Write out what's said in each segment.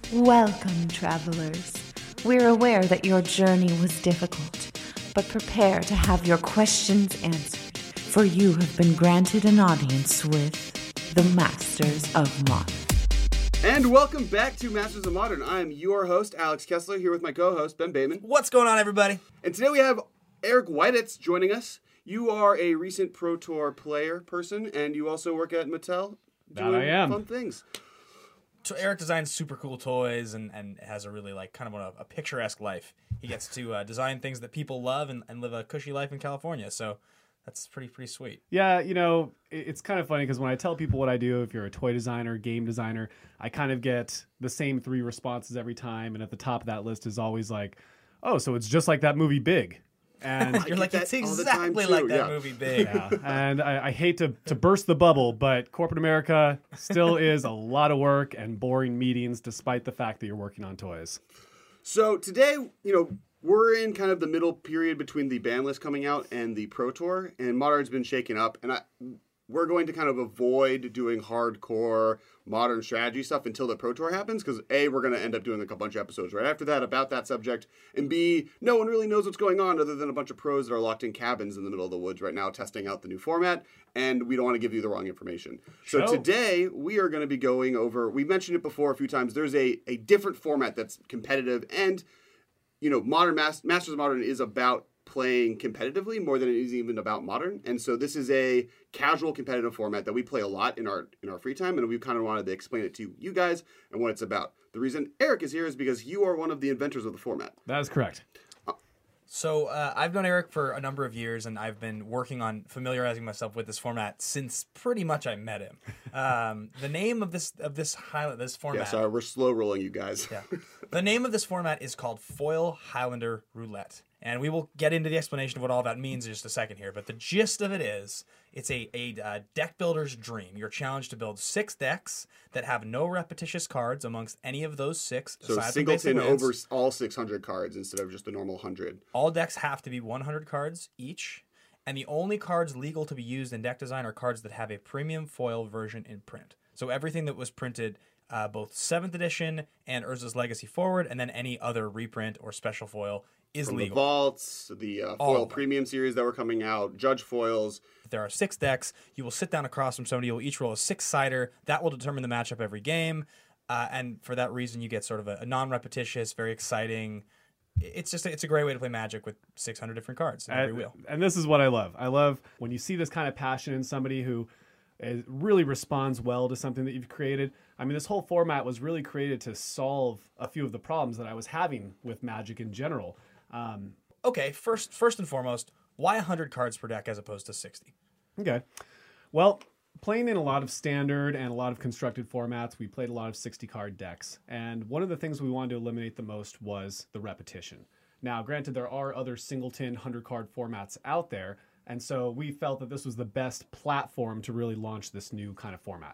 Welcome, travelers. We're aware that your journey was difficult, but prepare to have your questions answered, for you have been granted an audience with the Masters of Modern. And welcome back to Masters of Modern. I'm your host, Alex Kessler, here with my co-host, Ben Bateman. What's going on, everybody? And today we have Eric Whititz joining us. You are a recent Pro Tour player person, and you also work at Mattel doing fun things. So Eric designs super cool toys and has a really kind of a picturesque life. He gets to design things that people love and live a cushy life in California. So that's pretty sweet. Yeah, it's kind of funny because when I tell people what I do, if you're a toy designer, game designer, I kind of get the same three responses every time. And at the top of that list is always like, oh, so it's just like that movie Big. And you're like, it's exactly like that movie Big. Yeah. And I hate to burst the bubble, but corporate America still is a lot of work and boring meetings, despite the fact that you're working on toys. So today, we're in kind of the middle period between the ban list coming out and the Pro Tour, and Modern's been shaken up, and we're going to kind of avoid doing hardcore modern strategy stuff until the Pro Tour happens, because A, we're going to end up doing a bunch of episodes right after that about that subject, and B, no one really knows what's going on other than a bunch of pros that are locked in cabins in the middle of the woods right now testing out the new format, and we don't want to give you the wrong information. So today, we are going to be going over, we mentioned it before a few times, there's a different format that's competitive, and Modern Masters of Modern is about playing competitively more than it is even about Modern. And so this is a casual competitive format that we play a lot in our free time, and we kind of wanted to explain it to you guys and what it's about. The reason Eric is here is because you are one of the inventors of the format. That is correct. So I've known Eric for a number of years, and I've been working on familiarizing myself with this format since pretty much I met him. The name of this format. Yeah, sorry, we're slow rolling you guys. Yeah, the name of this format is called Foil Highlander Roulette, and we will get into the explanation of what all that means in just a second here. But the gist of it is, it's a deck builder's dream. You're challenged to build 6 decks that have no repetitious cards amongst any of those 6. So singleton over all 600 cards instead of just the normal 100. All decks have to be 100 cards each, and the only cards legal to be used in deck design are cards that have a premium foil version in print. So everything that was printed, both 7th edition and Urza's Legacy Forward, and then any other reprint or special foil is From legal. The vaults, the foil premium series that were coming out, Judge foils. If there are 6 decks, you will sit down across from somebody. You'll each roll a 6-sider. That will determine the matchup every game. And for that reason, you get sort of a non-repetitious, very exciting. It's a great way to play Magic with 600 different cards in every wheel. And this is what I love. I love when you see this kind of passion in somebody who really responds well to something that you've created. I mean, this whole format was really created to solve a few of the problems that I was having with Magic in general. Okay, first and foremost, why 100 cards per deck as opposed to 60? Okay. Well, playing in a lot of standard and a lot of constructed formats, we played a lot of 60-card decks. And one of the things we wanted to eliminate the most was the repetition. Now, granted, there are other singleton 100-card formats out there, and so we felt that this was the best platform to really launch this new kind of format.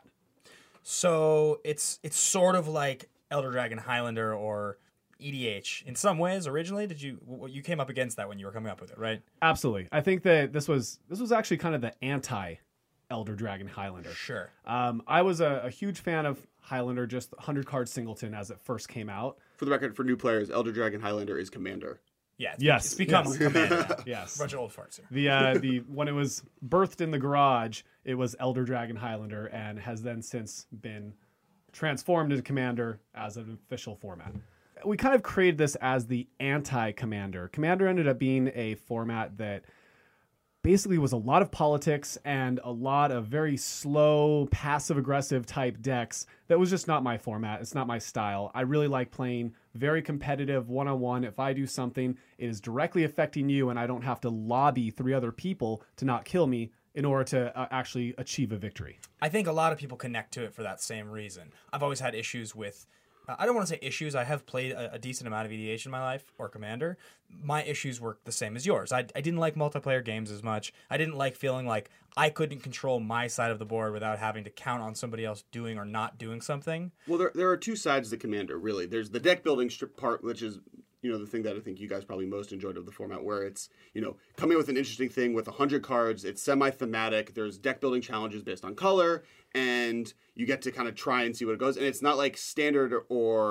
So it's sort of like Elder Dragon Highlander or EDH in some ways. Originally, you came up against that when you were coming up with it, right? Absolutely. I think that this was actually kind of the anti Elder Dragon Highlander. Sure. I was a huge fan of Highlander, just 100-card singleton as it first came out. For the record, for new players, Elder Dragon Highlander is Commander. Yeah. It's become Commander. Yes. A bunch of old farts here. The when it was birthed in the garage, it was Elder Dragon Highlander and has then since been transformed into Commander as an official format. We kind of created this as the anti-Commander. Commander ended up being a format that basically was a lot of politics and a lot of very slow, passive-aggressive type decks. That was just not my format. It's not my style. I really like playing very competitive one-on-one. If I do something, it is directly affecting you, and I don't have to lobby 3 other people to not kill me in order to actually achieve a victory. I think a lot of people connect to it for that same reason. I've always had issues with I don't want to say issues. I have played a decent amount of EDH in my life, or Commander. My issues were the same as yours. I didn't like multiplayer games as much. I didn't like feeling like I couldn't control my side of the board without having to count on somebody else doing or not doing something. Well, there are 2 sides to Commander, really. There's the deck building part, which is the thing that I think you guys probably most enjoyed of the format, where it's, coming with an interesting thing with 100 cards. It's semi-thematic. There's deck building challenges based on color, and you get to kind of try and see what it goes. And it's not like standard or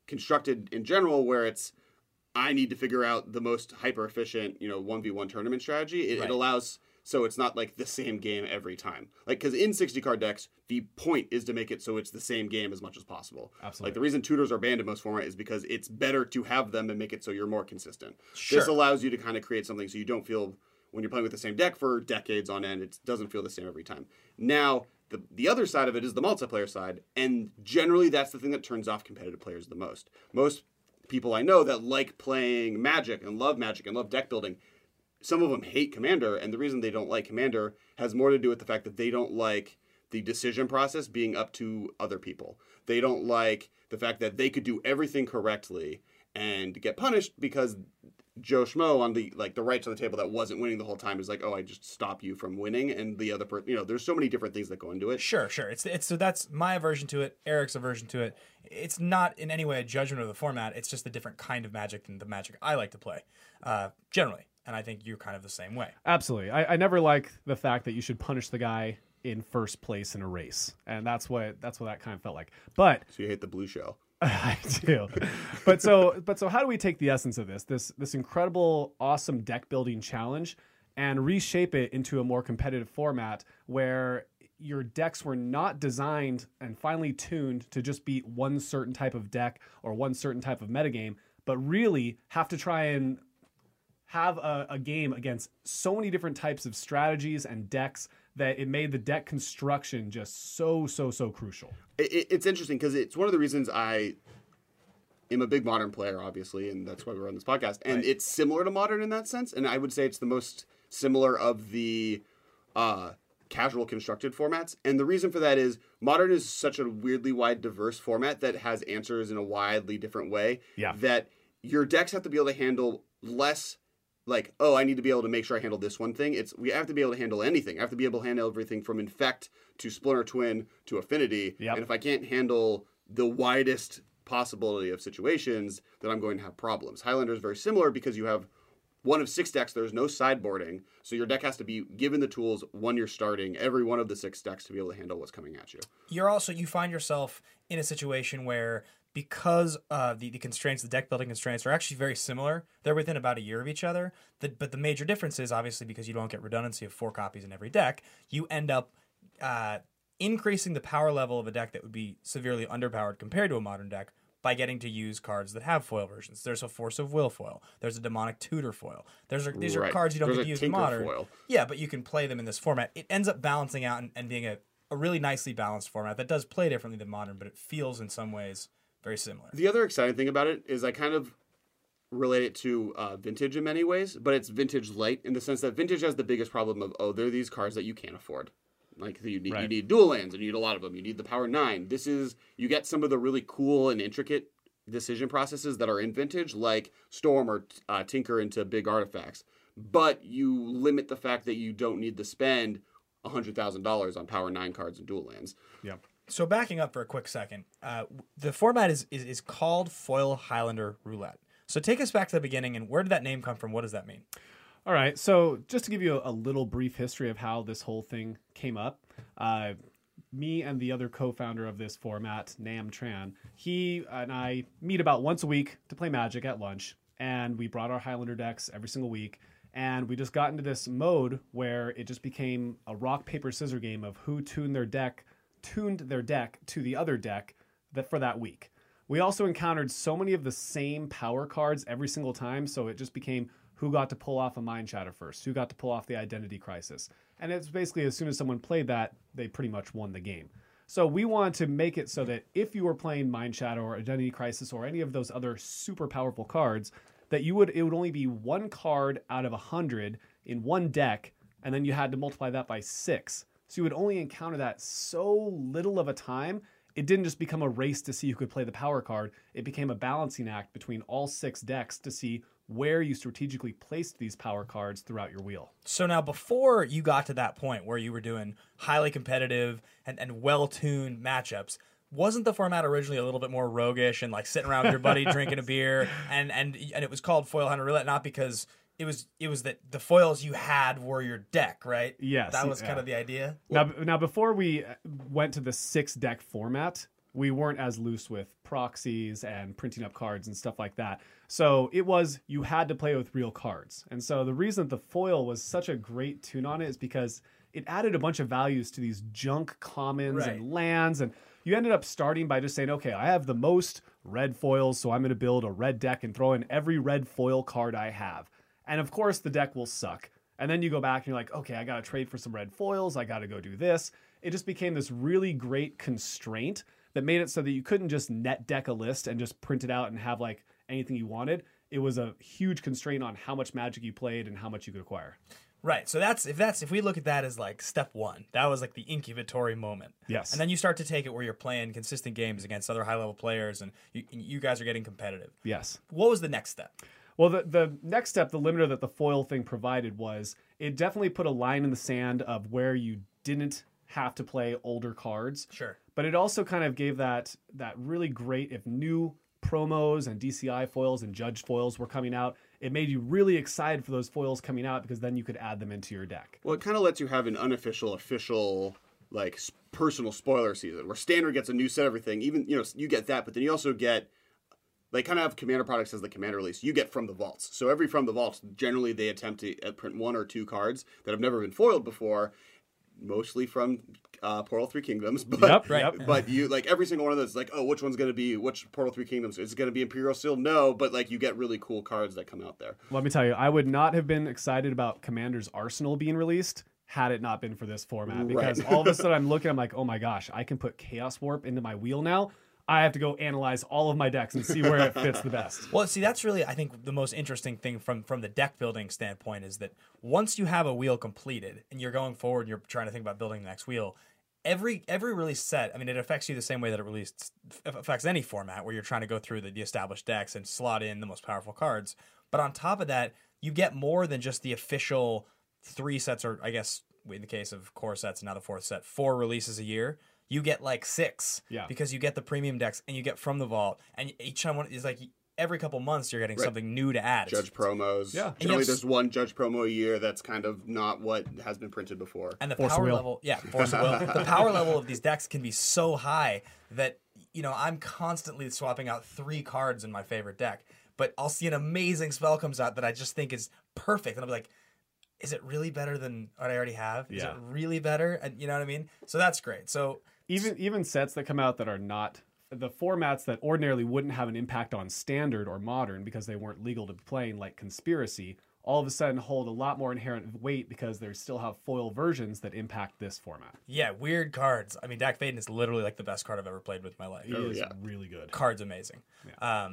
constructed in general where it's I need to figure out the most hyper efficient 1v1 tournament strategy. It allows. So it's not like the same game every time. Like, because in 60 card decks, the point is to make it so it's the same game as much as possible. Absolutely. Like, the reason tutors are banned in most format is because it's better to have them and make it so you're more consistent. Sure. This allows you to kind of create something so you don't feel, when you're playing with the same deck for decades on end, it doesn't feel the same every time. Now, the other side of it is the multiplayer side, and generally that's the thing that turns off competitive players the most. Most people I know that like playing Magic and love deck building, some of them hate Commander, and the reason they don't like Commander has more to do with the fact that they don't like the decision process being up to other people. They don't like the fact that they could do everything correctly and get punished because Joe Schmo on the right side of the table that wasn't winning the whole time is like, oh, I just stop you from winning, and the other person, there's so many different things that go into it. Sure. It's so that's my aversion to it. Eric's aversion to it. It's not in any way a judgment of the format. It's just a different kind of Magic than the Magic I like to play, generally. And I think you're kind of the same way. Absolutely. I never like the fact that you should punish the guy in first place in a race, and that's what that kind of felt like. But so you hate the blue shell. I do. But so how do we take the essence of this incredible, awesome deck building challenge and reshape it into a more competitive format where your decks were not designed and finely tuned to just beat one certain type of deck or one certain type of metagame, but really have to try and have a game against so many different types of strategies and decks that it made the deck construction just so crucial. It's interesting because it's one of the reasons I am a big Modern player, obviously, and that's why we're on this podcast. And It's similar to Modern in that sense, and I would say it's the most similar of the casual constructed formats. And the reason for that is Modern is such a weirdly wide, diverse format that has answers in a widely different way that your decks have to be able to handle less like, oh, I need to be able to make sure I handle this one thing. We have to be able to handle anything. I have to be able to handle everything from Infect to Splinter Twin to Affinity. Yep. And if I can't handle the widest possibility of situations, then I'm going to have problems. Highlander is very similar because you have one of 6 decks. There's no sideboarding. So your deck has to be given the tools when you're starting every one of the 6 decks to be able to handle what's coming at you. You find yourself in a situation where because the constraints, the deck building constraints are actually very similar. They're within about a year of each other. But the major difference is obviously because you don't get redundancy of 4 copies in every deck, you end up increasing the power level of a deck that would be severely underpowered compared to a Modern deck by getting to use cards that have foil versions. There's a Force of Will foil. There's a Demonic Tutor foil. These are cards you don't get to use in Modern. Foil. Yeah, but you can play them in this format. It ends up balancing out and being a really nicely balanced format that does play differently than Modern, but it feels in some ways very similar. The other exciting thing about it is I kind of relate it to Vintage in many ways, but it's Vintage light in the sense that Vintage has the biggest problem of, there are these cards that you can't afford. Like you need dual lands, and you need a lot of them. You need the Power 9. You get some of the really cool and intricate decision processes that are in Vintage, like Storm or Tinker into big artifacts. But you limit the fact that you don't need to spend $100,000 on Power 9 cards and dual lands. Yep. So backing up for a quick second, the format is called Foil Highlander Roulette. So take us back to the beginning, and where did that name come from? What does that mean? All right, so just to give you a little brief history of how this whole thing came up, me and the other co-founder of this format, Nam Tran, he and I meet about once a week to play Magic at lunch, and we brought our Highlander decks every single week, and we just got into this mode where it just became a rock, paper, scissors game of who tuned their deck to the other deck for that week. We also encountered so many of the same power cards every single time, so it just became who got to pull off a Mind Shatter first, who got to pull off the Identity Crisis. And it's basically as soon as someone played that, they pretty much won the game. So we wanted to make it so that if you were playing Mind Shatter or Identity Crisis or any of those other super powerful cards, that it would only be 1 card out of 100 in one deck, and then you had to multiply that by 6. So you would only encounter that so little of a time. It didn't just become a race to see who could play the power card. It became a balancing act between all 6 decks to see where you strategically placed these power cards throughout your wheel. So now before you got to that point where you were doing highly competitive and well-tuned matchups, wasn't the format originally a little bit more roguish and like sitting around with your buddy drinking a beer and it was called Foil Hunter Roulette not because it was that the foils you had were your deck, right? Yes. That was kind of the idea. Now before we went to the 6 deck format, we weren't as loose with proxies and printing up cards and stuff like that. So it was, you had to play with real cards. And so the reason the foil was such a great tune on it is because it added a bunch of values to these junk commons and lands. And you ended up starting by just saying, okay, I have the most red foils, so I'm going to build a red deck and throw in every red foil card I have. And of course, the deck will suck. And then you go back and you're like, okay, I got to trade for some red foils. I got to go do this. It just became this really great constraint that made it so that you couldn't just net deck a list and just print it out and have like anything you wanted. It was a huge constraint on how much Magic you played and how much you could acquire. Right. So if we look at that as like step one, that was like the incubatory moment. Yes. And then you start to take it where you're playing consistent games against other high level players and you guys are getting competitive. Yes. What was the next step? Well, the next step, the limiter that the foil thing provided was it definitely put a line in the sand of where you didn't have to play older cards. Sure. But it also kind of gave that really great, if new promos and DCI foils and judge foils were coming out, it made you really excited for those foils coming out because then you could add them into your deck. Well, it kind of lets you have an unofficial, official, like personal spoiler season where Standard gets a new set of everything. Even, you get that, but then you also get, they kind of have Commander products as the Commander release. You get From the Vaults. So every From the Vaults, generally they attempt to print 1 or 2 cards that have never been foiled before, mostly from Portal 3 Kingdoms. But, but you, like, every single one of those, like, oh, which one's going to be, which Portal 3 Kingdoms? Is it going to be Imperial Seal? No, but, like, you get really cool cards that come out there. Let me tell you, I would not have been excited about Commander's Arsenal being released had it not been for this format. Because all of a sudden I'm looking, I'm like, oh my gosh, I can put Chaos Warp into my wheel now. I have to go analyze all of my decks and see where it fits the best. Well, see, that's really, I think, the most interesting thing from the deck building standpoint is that once you have a wheel completed and you're going forward and you're trying to think about building the next wheel, every release set, I mean, it affects you the same way that it affects any format where you're trying to go through the established decks and slot in the most powerful cards. But on top of that, you get more than just the official 3 sets, or I guess in the case of core sets and now the 4th set, 4 releases a year. You get like 6 because you get the premium decks and you get From the Vault, and each time one is like every couple months you're getting something new to add. Judge promos. Yeah. Generally there's one Judge promo a year that's kind of not what has been printed before. And the power level, Force of Will. The power level of these decks can be so high that, I'm constantly swapping out 3 cards in my favorite deck, but I'll see an amazing spell comes out that I just think is perfect, and I'll be like, is it really better than what I already have? Is it really better? And you know what I mean? So that's great. So even sets that come out that are not the formats that ordinarily wouldn't have an impact on Standard or Modern because they weren't legal to be playing, like Conspiracy, all of a sudden hold a lot more inherent weight because they still have foil versions that impact this format. Yeah, weird cards. I mean, Dak Faden is literally like the best card I've ever played with in my life. He is really good. Card's amazing. Yeah.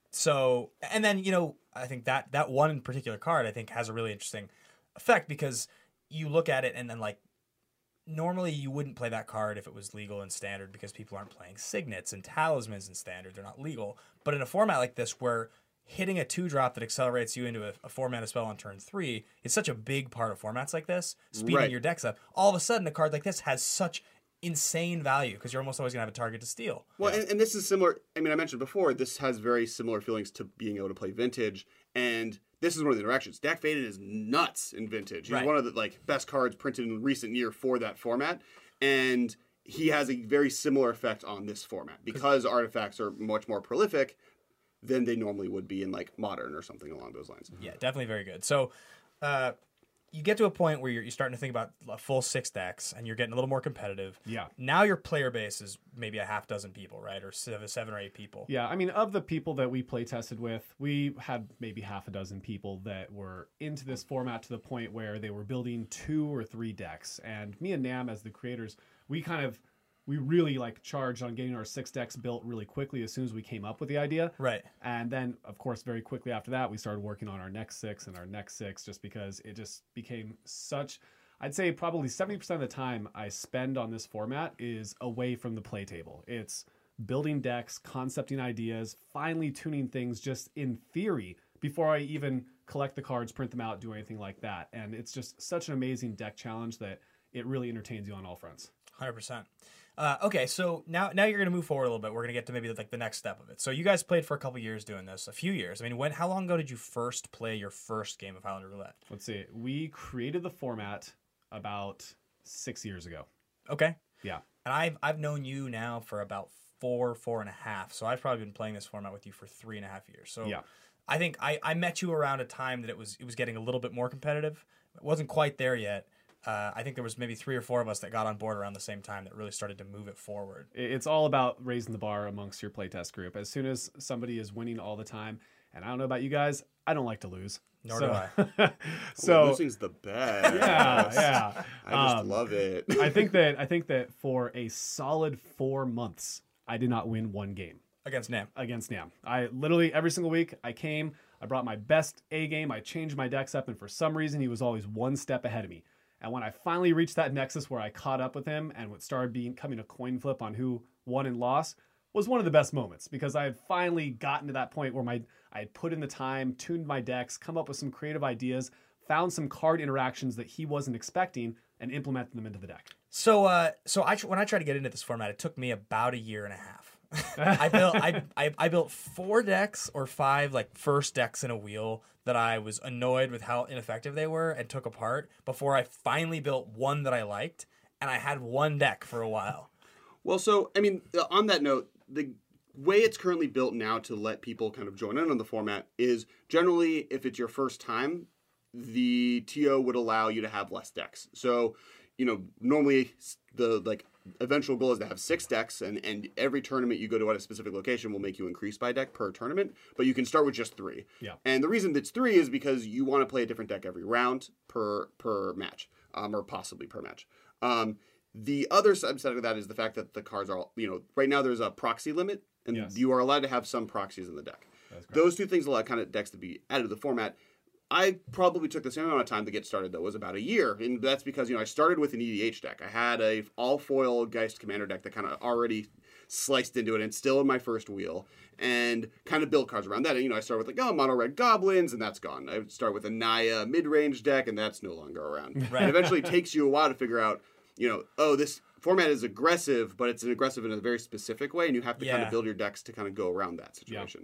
So, and then, I think that one in particular card, I think, has a really interesting effect because you look at it and then, like, normally you wouldn't play that card if it was legal in Standard because people aren't playing Signets and Talismans in Standard. They're not legal. But in a format like this where hitting a 2-drop that accelerates you into a 4-mana spell on turn 3 is such a big part of formats like this, speeding your decks up, all of a sudden a card like this has such insane value because you're almost always going to have a target to steal. Well, and this is similar. I mean, I mentioned before, this has very similar feelings to being able to play Vintage, and this is one of the interactions. Dak Faden is nuts in Vintage. He's one of the best cards printed in recent year for that format, and he has a very similar effect on this format because artifacts are much more prolific than they normally would be in Modern or something along those lines. Yeah, definitely very good. So, you get to a point where you're starting to think about a full 6 decks, and you're getting a little more competitive. Yeah. Now your player base is maybe a half dozen people, right, or 7 or 8 people. Yeah, I mean, of the people that we play tested with, we had maybe half a dozen people that were into this format to the point where they were building 2 or 3 decks. And me and Nam, as the creators, we really charged on getting our 6 decks built really quickly as soon as we came up with the idea. Right. And then, of course, very quickly after that, we started working on our next 6 and our next 6 just because it just became such... I'd say probably 70% of the time I spend on this format is away from the play table. It's building decks, concepting ideas, finely tuning things just in theory before I even collect the cards, print them out, do anything like that. And it's just such an amazing deck challenge that it really entertains you on all fronts. 100%. Okay, so now you're going to move forward a little bit. We're going to get to maybe the next step of it. So you guys played for a couple years doing this, a few years. I mean, how long ago did you first play your first game of Highlander Roulette? Let's see. We created the format about 6 years ago. Okay. Yeah. And I've known you now for about 4 and a half. So I've probably been playing this format with you for 3.5 years. So Yeah. I think I met you around a time that it was getting a little bit more competitive. It wasn't quite there yet. I think there was maybe 3 or 4 of us that got on board around the same time that really started to move it forward. It's all about raising the bar amongst your playtest group. As soon as somebody is winning all the time, and I don't know about you guys, I don't like to lose. Nor do I. So losing's the best. yeah. I just love it. I think that for a solid 4 months, I did not win one game Against Nam. against Nam. I literally every single week I brought my best A game, I changed my decks up, and for some reason he was always one step ahead of me. And when I finally reached that nexus where I caught up with him and what started becoming a coin flip on who won and lost was one of the best moments, because I had finally gotten to that point where I had put in the time, tuned my decks, come up with some creative ideas, found some card interactions that he wasn't expecting, and implemented them into the deck. So when I tried to get into this format, it took me about 1.5 years. I built 4 decks or 5 like first decks in a wheel that I was annoyed with how ineffective they were and took apart before I finally built one that I liked, and I had one deck for a while. Well, so, I mean, on that note, the way it's currently built now to let people kind of join in on the format is generally, if it's your first time, the TO would allow you to have less decks. So, normally the eventual goal is to have 6 decks, and every tournament you go to at a specific location will make you increase by deck per tournament, but you can start with just 3. Yeah. And the reason it's 3 is because you want to play a different deck every round per match, or possibly per match. The other subset of that is the fact that the cards are, right now there's a proxy limit, and Yes. you are allowed to have some proxies in the deck. Those 2 things allow kind of decks to be added to the format. I probably took the same amount of time to get started, though. It was about 1 year, and that's because, I started with an EDH deck. I had a all-foil Geist Commander deck that kind of already sliced into it, and still in my first wheel, and kind of built cards around that. And, I started with, mono red goblins, and that's gone. I would start with a Naya mid-range deck, and that's no longer around. Right. It eventually takes you a while to figure out, this format is aggressive, but it's aggressive in a very specific way, and you have to kind of build your decks to kind of go around that situation.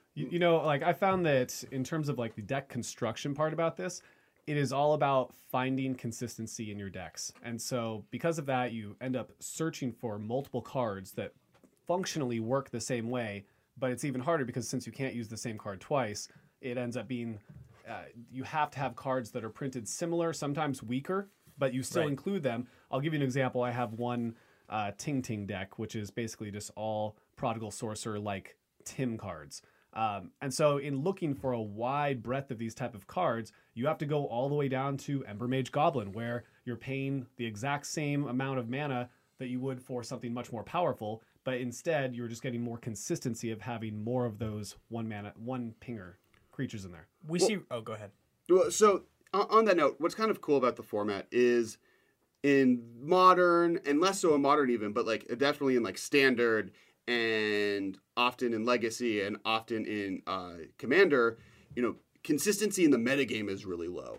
I found that in terms of the deck construction part about this, it is all about finding consistency in your decks. And so because of that, you end up searching for multiple cards that functionally work the same way, but it's even harder because since you can't use the same card twice, it ends up being, you have to have cards that are printed similar, sometimes weaker, but you still include them. I'll give you an example. I have one Ting Ting deck, which is basically just all Prodigal Sorcerer like Tim cards. And so in looking for a wide breadth of these type of cards, you have to go all the way down to Ember Mage Goblin, where you're paying the exact same amount of mana that you would for something much more powerful, but instead you're just getting more consistency of having more of those one pinger creatures in there. Go ahead. Well, so on that note, what's kind of cool about the format is in Modern, and less so in Modern even, but definitely in Standard, and often in Legacy, and often in Commander, consistency in the metagame is really low.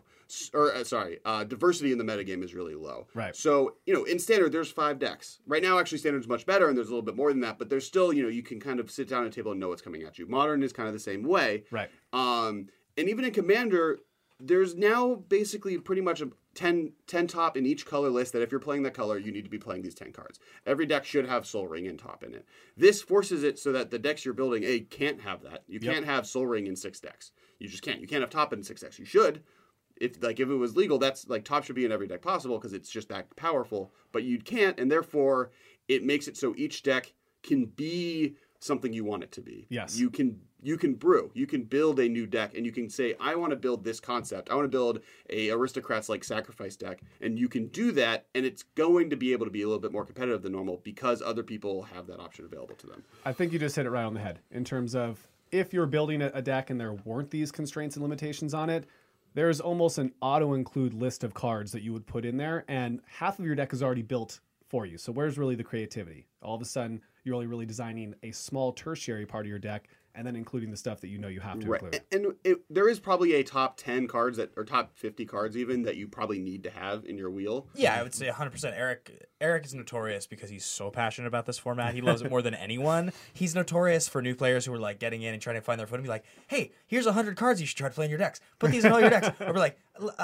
Diversity in the metagame is really low. Right. So, in Standard, there's 5 decks. Right now, actually, Standard's much better, and there's a little bit more than that, but there's still, you can kind of sit down at a table and know what's coming at you. Modern is kind of the same way. Right. And even in Commander, there's now basically pretty much a 10 top in each color list that if you're playing that color, you need to be playing these 10 cards. Every deck should have Sol Ring and top in it. This forces it so that the decks you're building, can't have that. You can't have Sol Ring in 6 decks. You just can't. You can't have top in 6 decks. You should. If it was legal, that's top should be in every deck possible because it's just that powerful. But you can't, and therefore it makes it so each deck can be something you want it to be. Yes. You can brew. You can build a new deck, and you can say, I want to build this concept. I want to build a Aristocrats Sacrifice deck, and you can do that, and it's going to be able to be a little bit more competitive than normal because other people have that option available to them. I think you just hit it right on the head in terms of if you're building a deck and there weren't these constraints and limitations on it, there's almost an auto-include list of cards that you would put in there, and half of your deck is already built for you. So where's really the creativity? All of a sudden, you're only really designing a small tertiary part of your deck and then including the stuff that you know you have to include. And there is probably a top 10 cards or top 50 cards even that you probably need to have in your wheel. Yeah, I would say 100%. Eric is notorious because he's so passionate about this format. He loves it more than anyone. He's notorious for new players who are getting in and trying to find their foot and be like, hey, here's 100 cards you should try to play in your decks. Put these in all your decks. Or we're like,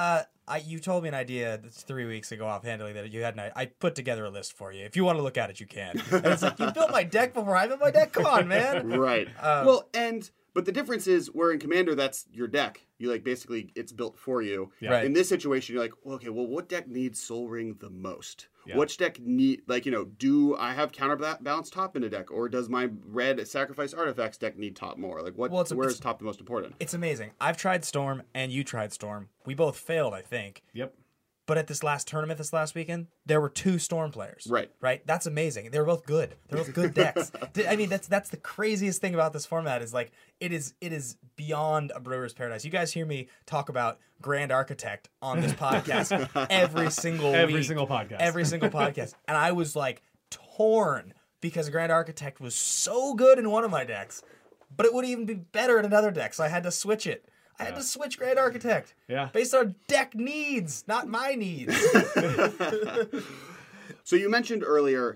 You told me an idea 3 weeks ago offhandedly that you had. I put together a list for you. If you want to look at it, you can. And it's like, you built my deck before I built my deck. Come on, man. Right. But the difference is, where in Commander, that's your deck. You like basically it's built for you. Yeah. Right. In this situation, you're like, okay, well, what deck needs Soul Ring the most? Yeah. Which deck do I have counterbalance top in a deck, or does my red Sacrifice Artifacts deck need top more? Like, where is top the most important? It's amazing. I've tried Storm, and you tried Storm. We both failed, I think. Yep. But at this last tournament this last weekend, there were 2 Storm players. Right. Right? That's amazing. They were both good. They're both good decks. I mean, that's the craziest thing about this format is like it is beyond a brewer's paradise. You guys hear me talk about Grand Architect on this podcast every single podcast. Every single podcast. And I was like torn because Grand Architect was so good in one of my decks, but it would even be better in another deck, so I had to switch it. I had to switch Grand Architect. Yeah. Based on deck needs, not my needs. So you mentioned earlier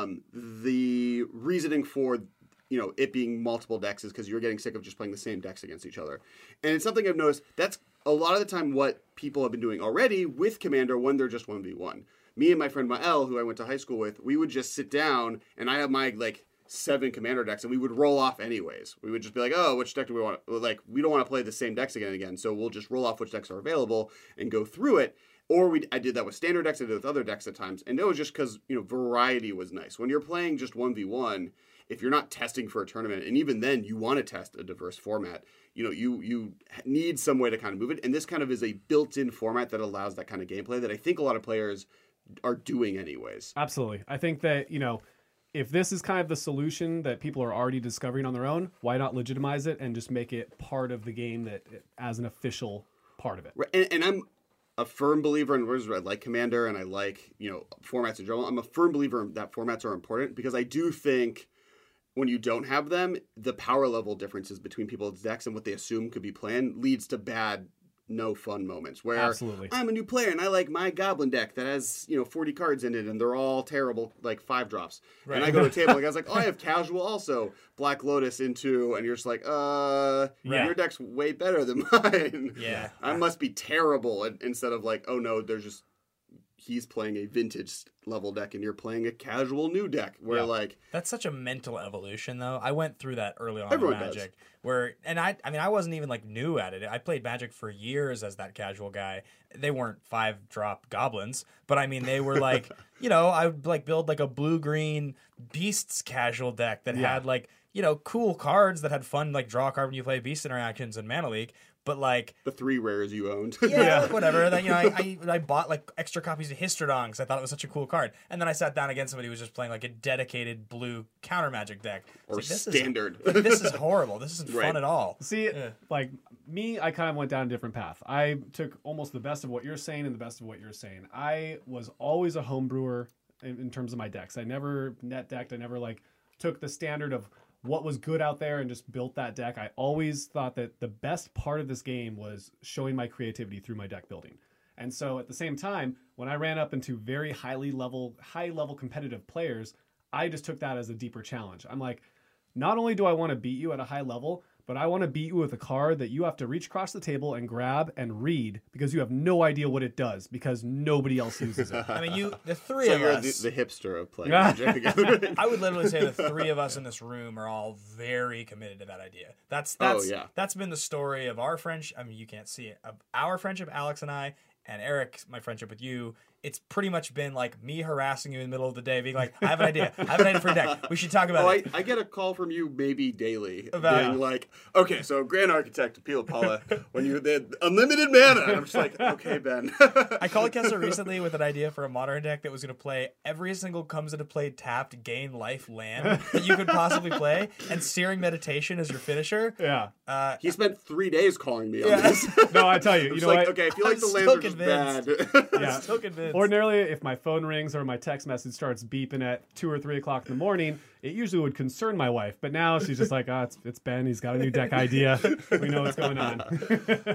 the reasoning for it being multiple decks is because you're getting sick of just playing the same decks against each other. And it's something I've noticed. That's a lot of the time what people have been doing already with Commander when they're just 1v1. Me and my friend Mael, who I went to high school with, we would just sit down and I have my 7 Commander decks, and we would roll off anyways. We would just be like, oh, which deck do we want? We don't want to play the same decks again and again, so we'll just roll off which decks are available and go through it. Or I did that with standard decks, I did it with other decks at times, and it was just because, variety was nice. When you're playing just 1v1, if you're not testing for a tournament, and even then you want to test a diverse format, you need some way to kind of move it, and this kind of is a built-in format that allows that kind of gameplay that I think a lot of players are doing anyways. Absolutely. I think that, if this is kind of the solution that people are already discovering on their own, why not legitimize it and just make it part of the game as an official part of it? Right. And I'm a firm believer in I like Commander and I like, formats in general. I'm a firm believer that formats are important because I do think when you don't have them, the power level differences between people's decks and what they assume could be planned leads to bad, no fun moments where Absolutely. I'm a new player and I like my Goblin deck that has 40 cards in it and they're all terrible 5 drops. Right. And I go to a table and I was like, I have casual also Black Lotus into, and you're just like, your deck's way better than mine. Yeah, I must be terrible. And instead of like, oh no, he's playing a vintage level deck and you're playing a casual new deck where that's such a mental evolution though. I went through that early on Everyone in Magic does. I wasn't even new at it. I played Magic for years as that casual guy. They weren't 5-drop goblins, but they were I would build a blue-green beasts casual deck that had cool cards that had fun draw a card when you play beast interactions in Mana League. But the 3 rares you owned. Whatever. And then, I bought extra copies of Histrodon because I thought it was such a cool card. And then I sat down against somebody who was just playing a dedicated blue counter Magic deck. Or standard. This is horrible. This isn't fun at all. See, me, I kind of went down a different path. I took almost the best of what you're saying and the best of what you're saying. I was always a home brewer in terms of my decks. I never net decked. I never took the standard of what was good out there and just built that deck. I always thought that the best part of this game was showing my creativity through my deck building. And so at the same time, when I ran up into very high level competitive players, I just took that as a deeper challenge. I'm like, not only do I want to beat you at a high level, but I want to beat you with a card that you have to reach across the table and grab and read because you have no idea what it does because nobody else uses it. The three of us. The hipster of playing Magic. I would literally say the 3 of us in this room are all very committed to that idea. That's been the story of our friendship. You can't see it. Of our friendship, Alex and I, and Eric, my friendship with you. It's pretty much been me harassing you in the middle of the day, being like, I have an idea. I have an idea for a deck. We should talk about it. I get a call from you maybe daily being like, okay, so Grand Architect, Pila Pala, when you did unlimited mana. And I'm just like, okay, Ben. I called Kessler recently with an idea for a modern deck that was going to play every single comes into play tapped gain life land that you could possibly play, and Searing Meditation as your finisher. Yeah. He spent 3 days calling me on this. No, I tell you, what? Okay, I feel like the lands are just bad. Yeah. Still convinced. Ordinarily, if my phone rings or my text message starts beeping at 2 or 3 o'clock in the morning, it usually would concern my wife. But now she's just like, it's Ben. He's got a new deck idea. We know what's going on.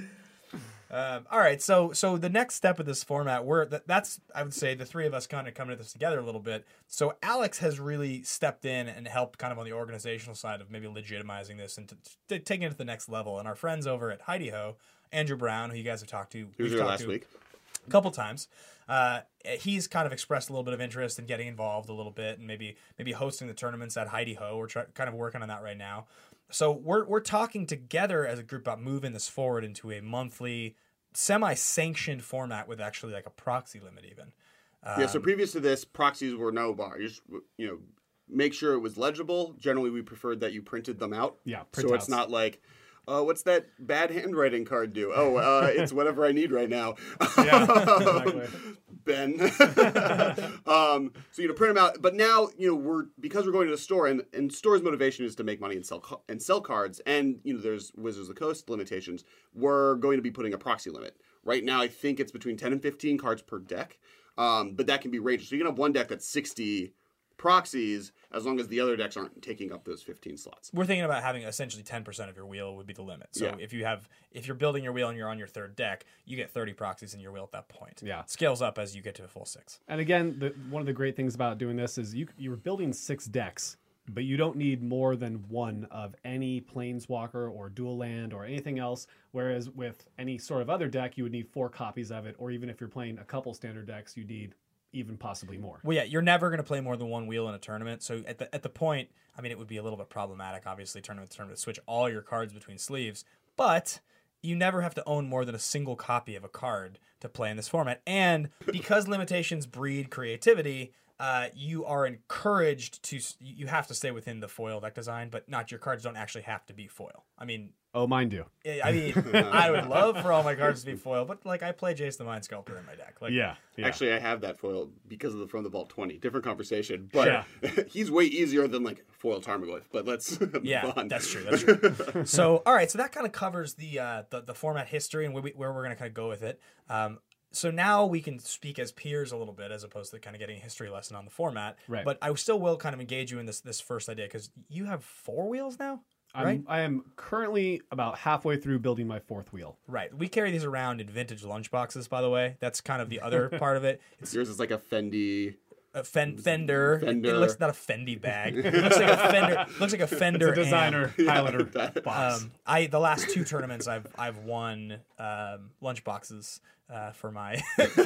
All right, so the next step of this format, that's I would say the 3 of us kind of coming at this together a little bit. So Alex has really stepped in and helped kind of on the organizational side of maybe legitimizing this and taking it to the next level. And our friends over at Heidi Ho, Andrew Brown, who you guys have talked to. He was here last week. A couple times. He's kind of expressed a little bit of interest in getting involved a little bit and maybe hosting the tournaments at Heidi Ho. We're kind of working on that right now. So we're talking together as a group about moving this forward into a monthly, semi-sanctioned format with actually like a proxy limit even. So previous to this, proxies were no bar. You just, make sure it was legible. Generally, we preferred that you printed them out. Yeah, so it's not like, what's that bad handwriting card do? Oh, it's whatever I need right now. Yeah, exactly. Ben. So print them out. But now because we're going to the store, and store's motivation is to make money and sell cards, and there's Wizards of the Coast limitations. We're going to be putting a proxy limit. Right now, I think it's between 10 and 15 cards per deck, but that can be ranged. So you can have one deck that's 60 proxies as long as the other decks aren't taking up those 15 slots. We're thinking about having essentially 10% of your wheel would be the limit. So if you're building your wheel and you're on your third deck, you get 30 proxies in your wheel at that point. Yeah. It scales up as you get to a full 6. And again, one of the great things about doing this is you're building 6 decks, but you don't need more than one of any Planeswalker or Dual Land or anything else. Whereas with any sort of other deck, you would need 4 copies of it. Or even if you're playing a couple standard decks, you need even possibly more. Well, yeah, you're never going to play more than one wheel in a tournament. So at the point, I mean, it would be a little bit problematic, obviously, tournament to switch all your cards between sleeves. But you never have to own more than a single copy of a card to play in this format. And because limitations breed creativity, you are encouraged to. You have to stay within the foil deck design, but not your cards don't actually have to be foil. I mean. Oh, mine do. I mean, I would love for all my cards to be foil, but like I play Jace the Mind Sculptor in my deck. Like, yeah. Actually, I have that foil because of From the Vault 20. Different conversation, but he's way easier than like foil Tarmogoyf. But let's move on. That's true. That's true. So, all right, so that kind of covers the format history and where we're going to kind of go with it. So now we can speak as peers a little bit, as opposed to kind of getting a history lesson on the format. Right. But I still will kind of engage you in this first idea because you have 4 wheels now. Right? I am currently about halfway through building my 4th wheel. Right. We carry these around in vintage lunchboxes, by the way. That's kind of the other part of it. Yours is like a Fendi... Fender. It looks not a Fendi bag. It looks like a Fender. Looks like a Fender. It's a designer Highlander box. The last 2 tournaments I've won lunchboxes for my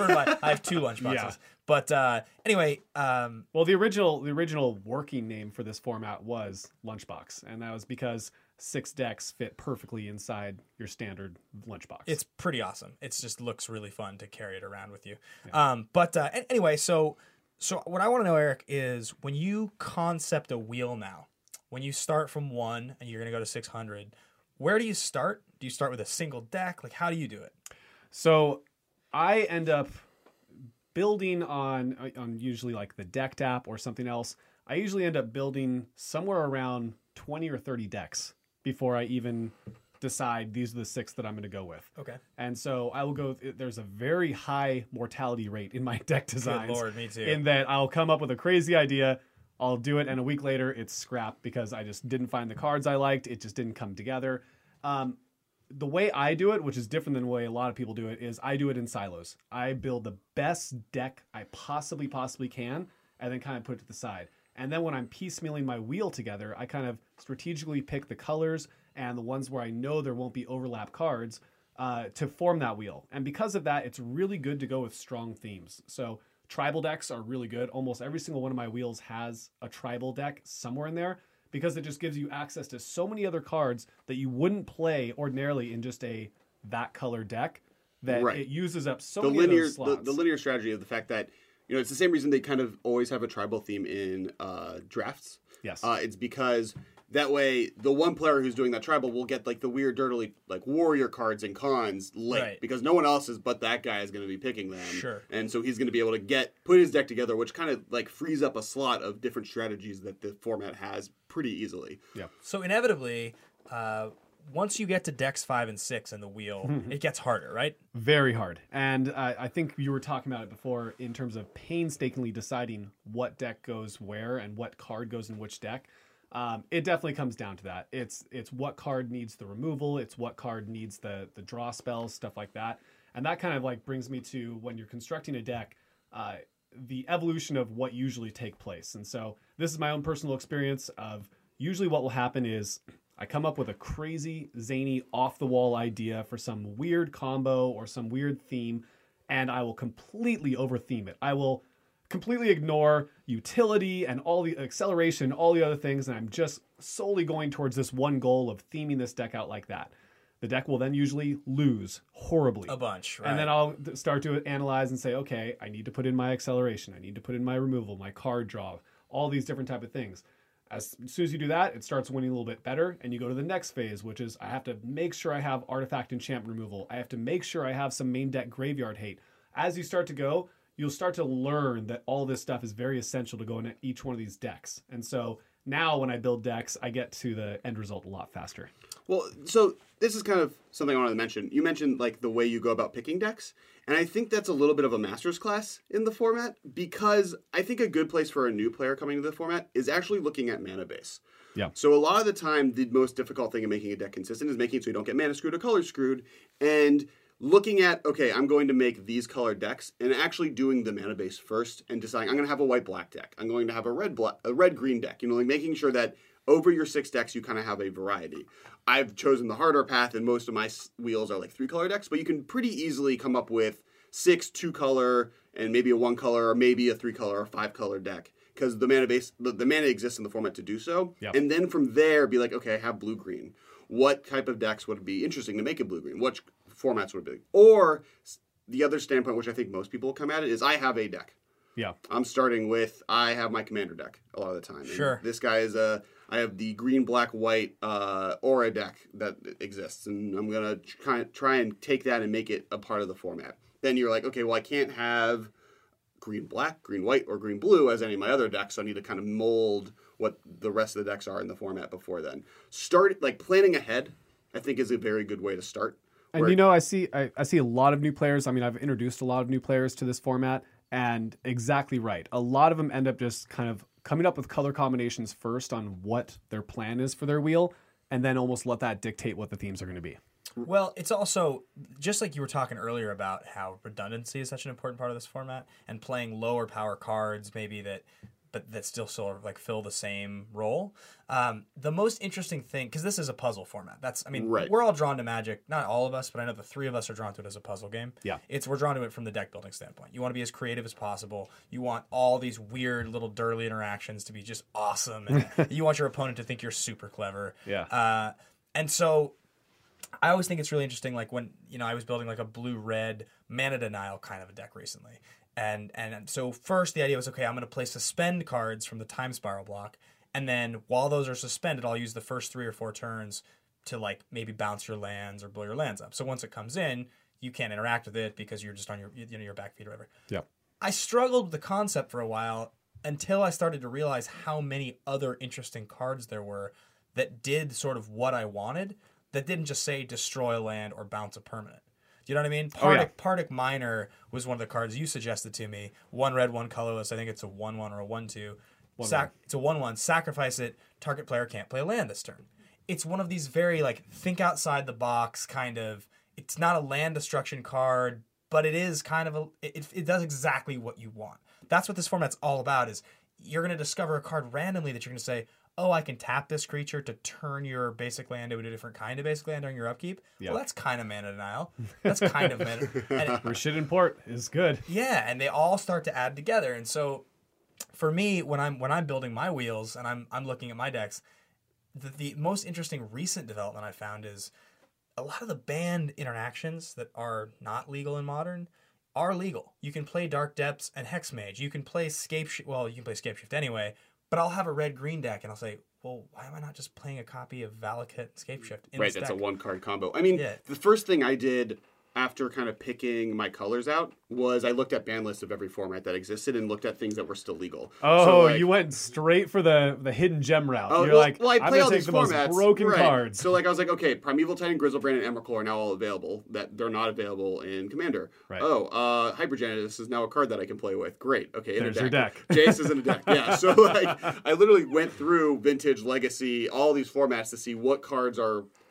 I have 2 lunchboxes. Yeah. But anyway, well, the original working name for this format was Lunchbox, and that was because 6 decks fit perfectly inside your standard lunchbox. It's pretty awesome. It just looks really fun to carry it around with you. Yeah. Anyway, so what I want to know, Eric, is when you concept a wheel now, when you start from 1 and you're going to go to 600, where do you start? Do you start with a single deck? Like, how do you do it? So I end up building on usually like the Decked app or something else. I usually end up building somewhere around 20 or 30 decks before I even decide these are the 6 that I'm going to go with. Okay. And so I will go, there's a very high mortality rate in my deck designs. Good Lord, me too. In that I'll come up with a crazy idea, I'll do it, and a week later it's scrapped because I just didn't find the cards I liked. It just didn't come together. The way I do it, which is different than the way a lot of people do it, is I do it in silos. I build the best deck I possibly can, and then kind of put it to the side. And then when I'm piecemealing my wheel together, I kind of strategically pick the colors and the ones where I know there won't be overlap cards to form that wheel. And because of that, it's really good to go with strong themes. So tribal decks are really good. Almost every single one of my wheels has a tribal deck somewhere in there because it just gives you access to so many other cards that you wouldn't play ordinarily in just that color deck that it uses up so many of those slots. The linear strategy of the fact that it's the same reason they kind of always have a tribal theme in drafts. Yes. It's because that way the one player who's doing that tribal will get like the weird dirtily like warrior cards and cons late because no one else is but that guy is going to be picking them. Sure. And so he's going to be able to put his deck together, which kind of like frees up a slot of different strategies that the format has pretty easily. Yeah. So inevitably, once you get to decks 5 and 6 in the wheel, it gets harder, right? Very hard. And I think you were talking about it before in terms of painstakingly deciding what deck goes where and what card goes in which deck. It definitely comes down to that. It's what card needs the removal. It's what card needs the draw spells, stuff like that. And that kind of like brings me to when you're constructing a deck, the evolution of what usually take place. And so this is my own personal experience of usually what will happen is I come up with a crazy, zany, off-the-wall idea for some weird combo or some weird theme, and I will completely over-theme it. I will completely ignore utility and all the acceleration, all the other things, and I'm just solely going towards this one goal of theming this deck out like that. The deck will then usually lose horribly. A bunch, right? And then I'll start to analyze and say, okay, I need to put in my acceleration. I need to put in my removal, my card draw, all these different type of things. As soon as you do that, it starts winning a little bit better, and you go to the next phase, which is I have to make sure I have artifact enchantment removal. I have to make sure I have some main deck graveyard hate. As you start to go, you'll start to learn that all this stuff is very essential to go into each one of these decks. And so now when I build decks, I get to the end result a lot faster. Well, so this is kind of something I wanted to mention. You mentioned like the way you go about picking decks, and I think that's a little bit of a master's class in the format, because I think a good place for a new player coming into the format is actually looking at mana base. Yeah. So a lot of the time, the most difficult thing in making a deck consistent is making it so you don't get mana screwed or color screwed, and looking at, okay, I'm going to make these colored decks, and actually doing the mana base first and deciding I'm going to have a white-black deck. I'm going to have a red-green deck. You know, like making sure that over your 6 decks, you kind of have a variety. I've chosen the harder path, and most of my wheels are like 3-color decks, but you can pretty easily come up with 6 2-color and maybe a 1-color or maybe a 3-color or 5-color deck, because the mana base, the mana exists in the format to do so. Yep. And then from there, be like, okay, I have blue-green. What type of decks would be interesting to make a blue-green? What formats would be? Or the other standpoint, which I think most people come at it, is I have a deck. Yeah. I'm starting with, I have my commander deck a lot of the time. Sure. And this guy is I have the green, black, white aura deck that exists, and I'm going to try and take that and make it a part of the format. Then you're like, okay, well, I can't have green, black, green, white, or green, blue as any of my other decks, so I need to kind of mold what the rest of the decks are in the format before then. Start, like, planning ahead, I think, is a very good way to start. And you know, I see a lot of new players. I mean, I've introduced a lot of new players to this format, and exactly right. A lot of them end up just kind of coming up with color combinations first on what their plan is for their wheel, and then almost let that dictate what the themes are going to be. Well, it's also, just like you were talking earlier about how redundancy is such an important part of this format, and playing lower power cards maybe that still sort of like fill the same role. The most interesting thing, because this is a puzzle format. Right. We're all drawn to Magic. Not all of us, but I know the 3 of us are drawn to it as a puzzle game. Yeah. We're drawn to it from the deck building standpoint. You want to be as creative as possible. You want all these weird little dirty interactions to be just awesome. And you want your opponent to think you're super clever. Yeah. And so I always think it's really interesting, like when, I was building like a blue-red mana denial kind of a deck recently. And so first the idea was, okay, I'm going to play suspend cards from the time spiral block, and then while those are suspended, I'll use the first 3 or 4 turns to like maybe bounce your lands or blow your lands up. So once it comes in, you can't interact with it because you're just on your back feet or whatever. Yeah. I struggled with the concept for a while until I started to realize how many other interesting cards there were that did sort of what I wanted, that didn't just say destroy a land or bounce a permanent. Do you know what I mean? Partic Miner was one of the cards you suggested to me. 1 red, 1 colorless. I think it's a 1/1 or a 1/2. It's a 1/1. Sacrifice it. Target player can't play a land this turn. It's one of these very like think outside the box kind of. It's not a land destruction card, but it is kind of it does exactly what you want. That's what this format's all about. Is you're going to discover a card randomly that you're going to say, oh, I can tap this creature to turn your basic land into a different kind of basic land during your upkeep. Yeah. Well, that's kind of mana denial. That's kind of mana. Rashid Port is good. Yeah, and they all start to add together. And so, for me, when I'm building my wheels and I'm looking at my decks, the most interesting recent development I found is a lot of the banned interactions that are not legal in Modern are legal. You can play Dark Depths and Hexmage. You can play Scape Shift. Well, you can play Scape Shift anyway. But I'll have a red-green deck, and I'll say, well, why am I not just playing a copy of Valakut and Scapeshift in this deck? Right, that's a 1-card combo. I mean, The first thing I did after kind of picking my colors out was I looked at ban lists of every format that existed and looked at things that were still legal. Oh, so, like, you went straight for the hidden gem route. Oh, You're like, I I'm play going all to these take the formats, most broken cards. So like I was like, okay, Primeval Titan, Grizzlebrand, and Emrakul are now all available. That they're not available in Commander. Right. Oh, Hypergenesis is now a card that I can play with. Great. Okay, in There's a deck. your deck. Jace is in a deck. Yeah. So like I literally went through Vintage, Legacy, all these formats to see what cards are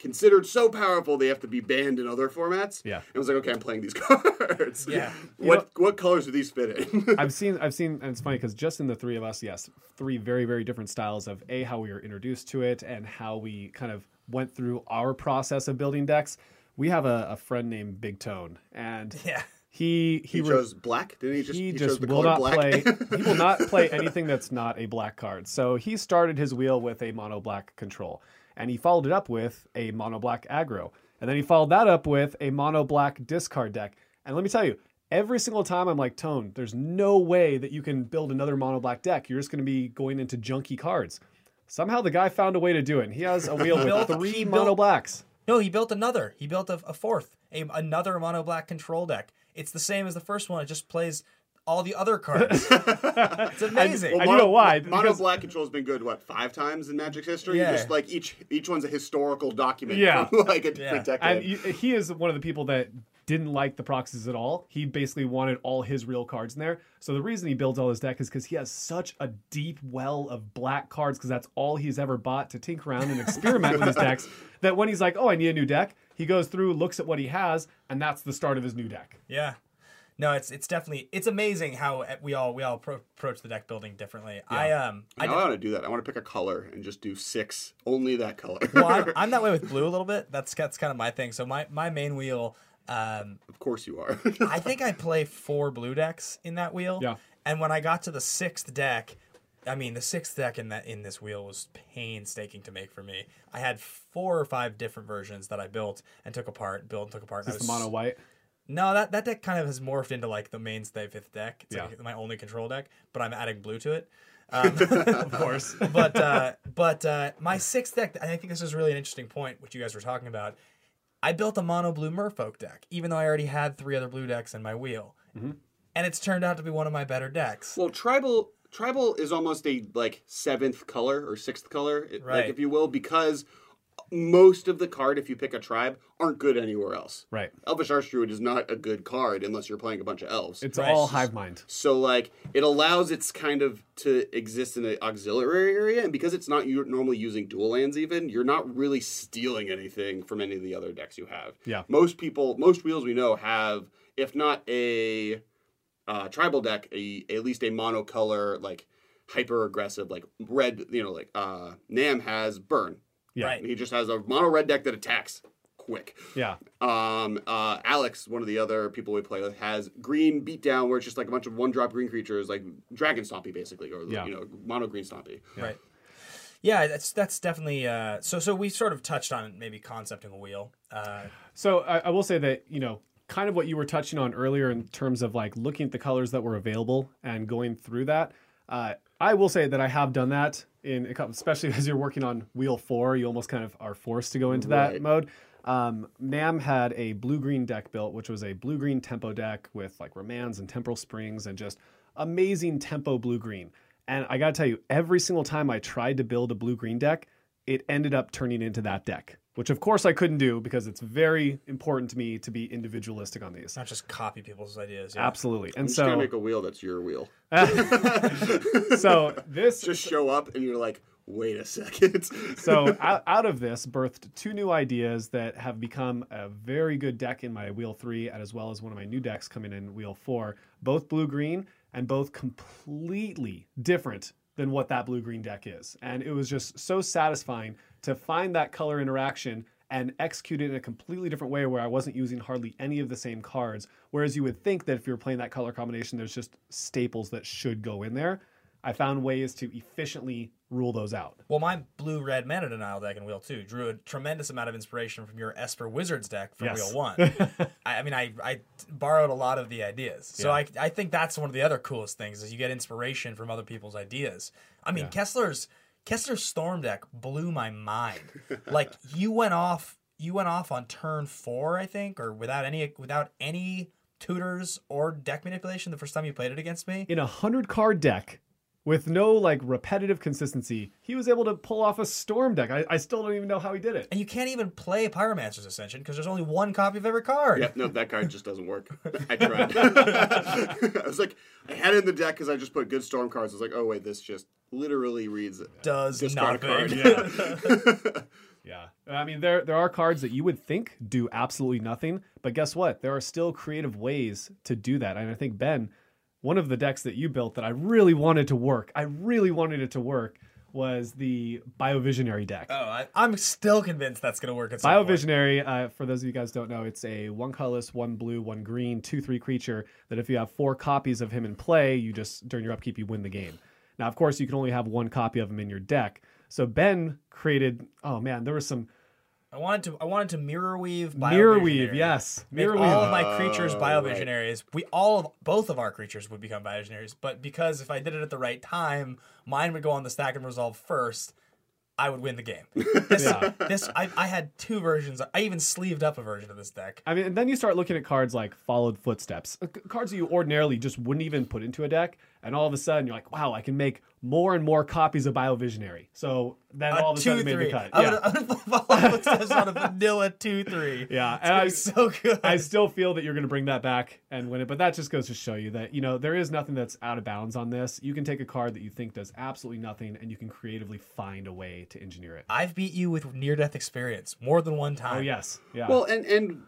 considered so powerful they have to be banned in other formats. Yeah. And I was like, okay, I'm playing these cards. Yeah. What colors do these fit in? I've seen, and it's funny because just in the three of us, yes, three very, very different styles of how we were introduced to it and how we kind of went through our process of building decks. We have a friend named Big Tone, and Yeah. He chose black, didn't he? He chose the will color not black. play. He will not play anything that's not a black card. So he started his wheel with a mono black control, and he followed it up with a mono black aggro, and then he followed that up with a mono black discard deck. And let me tell you, every single time I'm like, Tone, there's no way that you can build another mono black deck. You're just going to be going into junky cards. Somehow the guy found a way to do it. And he has a wheel with three mono blacks. No, he built another. He built a fourth, another mono black control deck. It's the same as the first one. It just plays all the other cards. It's amazing. I know why. Mono black control has been good, 5 times in Magic's history? Yeah. Just like each one's a historical document Yeah. from like a different decade. And he is one of the people that didn't like the proxies at all. He basically wanted all his real cards in there. So the reason he builds all his deck is because he has such a deep well of black cards, because that's all he's ever bought to tinker around and experiment with his decks, that when he's like, oh, I need a new deck, he goes through, looks at what he has, and that's the start of his new deck. Yeah. No, it's definitely, it's amazing how we all approach the deck building differently. I want to do that. I want to pick a color and just do 6, only that color. Well, I'm that way with blue a little bit. That's kind of my thing. So my main wheel, of course you are. I think I play 4 blue decks in that wheel. Yeah. And when I got to the 6th deck, I mean, the 6th deck in this wheel was painstaking to make for me. I had 4 or 5 different versions that I built and took apart, Is this the mono white? No, that deck kind of has morphed into like the mainstay 5th deck. It's Yeah. like my only control deck, but I'm adding blue to it. Of course. But my 6th deck, and I think this is really an interesting point, which you guys were talking about. I built a mono blue Merfolk deck, even though I already had 3 other blue decks in my wheel, and it's turned out to be one of my better decks. Well, tribal is almost a 7th color or 6th color, Right. if you will, because most of the card, if you pick a tribe, aren't good anywhere else. Right. Elvish Archdruid is not a good card unless you're playing a bunch of elves. It's Right. all hive mind. So, it allows its kind of to exist in the auxiliary area, and because it's not normally using dual lands even, you're not really stealing anything from any of the other decks you have. Yeah. Most wheels we know have, if not a tribal deck, at least a monocolor, hyper aggressive, red, Nam has Burn. Yeah. Right. He just has a mono red deck that attacks quick. Yeah. Alex, one of the other people we play with, has green beatdown, where it's just a bunch of 1-drop green creatures, like Dragon Stompy, basically, or mono green Stompy. Right. Yeah, that's definitely. So we sort of touched on maybe concepting a wheel. So I will say that, kind of what you were touching on earlier in terms of looking at the colors that were available and going through that. I will say that I have done that especially as you're working on wheel 4, you almost kind of are forced to go into that mode. Nam had a blue-green deck built, which was a blue-green tempo deck with Remands and Temporal Springs and just amazing tempo blue-green. And I gotta tell you, every single time I tried to build a blue-green deck, it ended up turning into that deck, which of course I couldn't do because it's very important to me to be individualistic on these. Not just copy people's ideas. Yeah. Absolutely. And I'm just gonna make a wheel that's your wheel. so this Just show up and you're like, wait a second. So out of this birthed 2 new ideas that have become a very good deck in my wheel 3, as well as one of my new decks coming in wheel 4, both blue-green and both completely different than what that blue-green deck is. And it was just so satisfying to find that color interaction and execute it in a completely different way where I wasn't using hardly any of the same cards. Whereas you would think that if you're playing that color combination, there's just staples that should go in there. I found ways to efficiently rule those out. Well, my blue-red mana denial deck in wheel 2 drew a tremendous amount of inspiration from your Esper Wizards deck from Yes. wheel 1. I borrowed a lot of the ideas. So Yeah. I think that's one of the other coolest things is you get inspiration from other people's ideas. I mean, Kessler's Storm deck blew my mind. You went off on turn 4, I think, or without any tutors or deck manipulation the first time you played it against me. In a 100-card deck with no repetitive consistency, he was able to pull off a Storm deck. I still don't even know how he did it. And you can't even play Pyromancer's Ascension because there's only 1 copy of every card. Yeah, no, that card just doesn't work. I tried. I was I had it in the deck because I just put good Storm cards. I was like, oh wait, this just literally reads Does discard a nothing. card. Yeah. I mean, there are cards that you would think do absolutely nothing, but guess what? There are still creative ways to do that. And I think, Ben, one of the decks that you built that I really wanted to work, was the Biovisionary deck. Oh, I'm still convinced that's going to work at some point. Biovisionary, for those of you guys who don't know, it's a 1 colorless, 1 blue, 1 green, 2/3 creature that if you have 4 copies of him in play, you just, during your upkeep, you win the game. Now, of course, you can only have 1 copy of him in your deck. So Ben created, oh man, there was some... I wanted to mirror weave yes. Mirror Make weave. all of my creatures biovisionaries. Right. Both of our creatures would become biovisionaries, but because if I did it at the right time, mine would go on the stack and resolve first. I would win the game. I had 2 versions. I even sleeved up a version of this deck. I mean, and then you start looking at cards like Followed Footsteps, cards that you ordinarily just wouldn't even put into a deck, and all of a sudden you're like, wow, I can make more and more copies of Biovisionary. So then all of a sudden it made the cut. I'm gonna put Followed Footsteps on a vanilla 2/3. Yeah, it's and so good. I still feel that you're going to bring that back and win it, but that just goes to show you that, there is nothing that's out of bounds on this. You can take a card that you think does absolutely nothing, and you can creatively find a way to engineer it. I've beat you with near-death experience more than one time. Oh, yes. Yeah. Well, and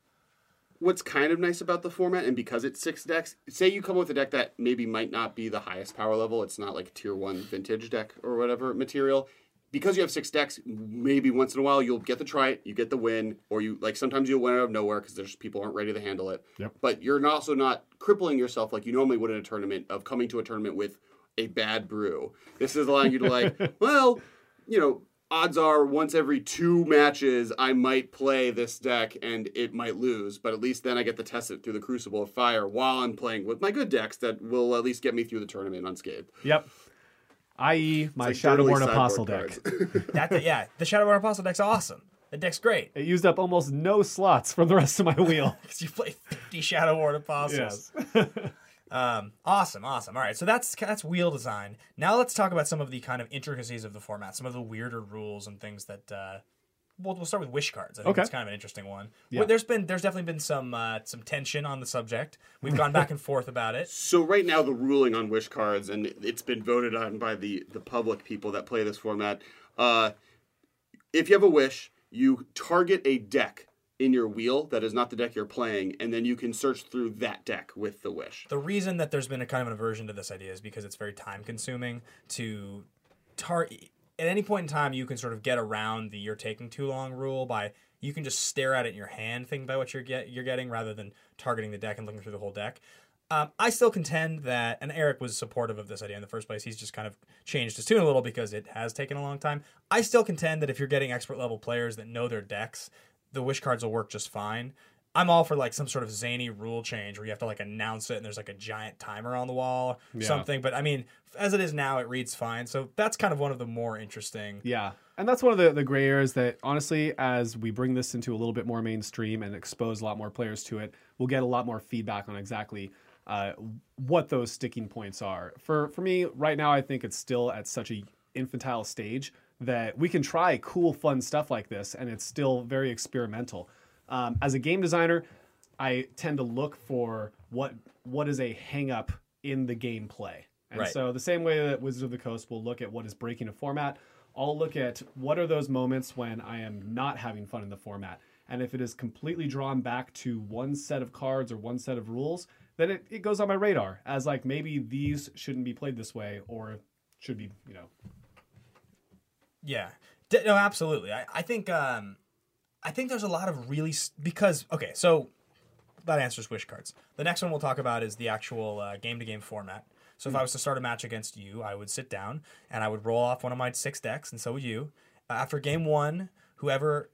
what's kind of nice about the format, and because it's 6 decks, say you come up with a deck that maybe might not be the highest power level, it's not like a tier 1 vintage deck or whatever material. Because you have 6 decks, maybe once in a while you'll get to try it, you get the win, or sometimes you'll win out of nowhere because there's people aren't ready to handle it. Yep. But you're also not crippling yourself like you normally would in a tournament of coming to a tournament with a bad brew. This is allowing you to odds are once every 2 matches I might play this deck and it might lose, but at least then I get to test it through the crucible of fire while I'm playing with my good decks that will at least get me through the tournament unscathed. Yep. I.e. my Shadowborn Apostle deck. The Shadowborn Apostle deck's awesome. The deck's great. It used up almost no slots from the rest of my wheel. Because you play 50 Shadowborn Apostles. Yes. Awesome. All right, so that's wheel design. Now let's talk about some of the kind of intricacies of the format, some of the weirder rules and things that. We'll start with wish cards. I think it's kind of an interesting one. Yeah. There's definitely been some tension on the subject. We've gone back and forth about it. So right now the ruling on wish cards, and it's been voted on by the public people that play this format. If you have a wish, you target a deck in your wheel that is not the deck you're playing, and then you can search through that deck with the wish. The reason that there's been a kind of an aversion to this idea is because it's very time consuming to target. At any point in time, you can sort of get around the "you're taking too long" rule by you can just stare at it in your hand, think about what you're getting, rather than targeting the deck and looking through the whole deck. I still contend that, and Eric was supportive of this idea in the first place. He's just kind of changed his tune a little because it has taken a long time. I still contend that if you're getting expert level players that know their decks, the wish cards will work just fine. I'm all for some sort of zany rule change where you have to announce it and there's a giant timer on the wall or something. But I mean, as it is now, it reads fine. So that's kind of one of the more interesting. Yeah. And that's one of the gray areas that honestly, as we bring this into a little bit more mainstream and expose a lot more players to it, we'll get a lot more feedback on exactly what those sticking points are. For me right now, I think it's still at such a infantile stage that we can try cool, fun stuff like this, and it's still very experimental. As a game designer, I tend to look for what is a hang-up in the gameplay. And so the same way that Wizards of the Coast will look at what is breaking a format, I'll look at what are those moments when I am not having fun in the format. And if it is completely drawn back to one set of cards or one set of rules, then it goes on my radar as maybe these shouldn't be played this way or should be, Yeah. No, absolutely. I think there's a lot of really because so that answers wish cards. The next one we'll talk about is the actual game-to-game format. So if I was to start a match against you, I would sit down and I would roll off one of my 6 decks, and so would you. After game one, whoever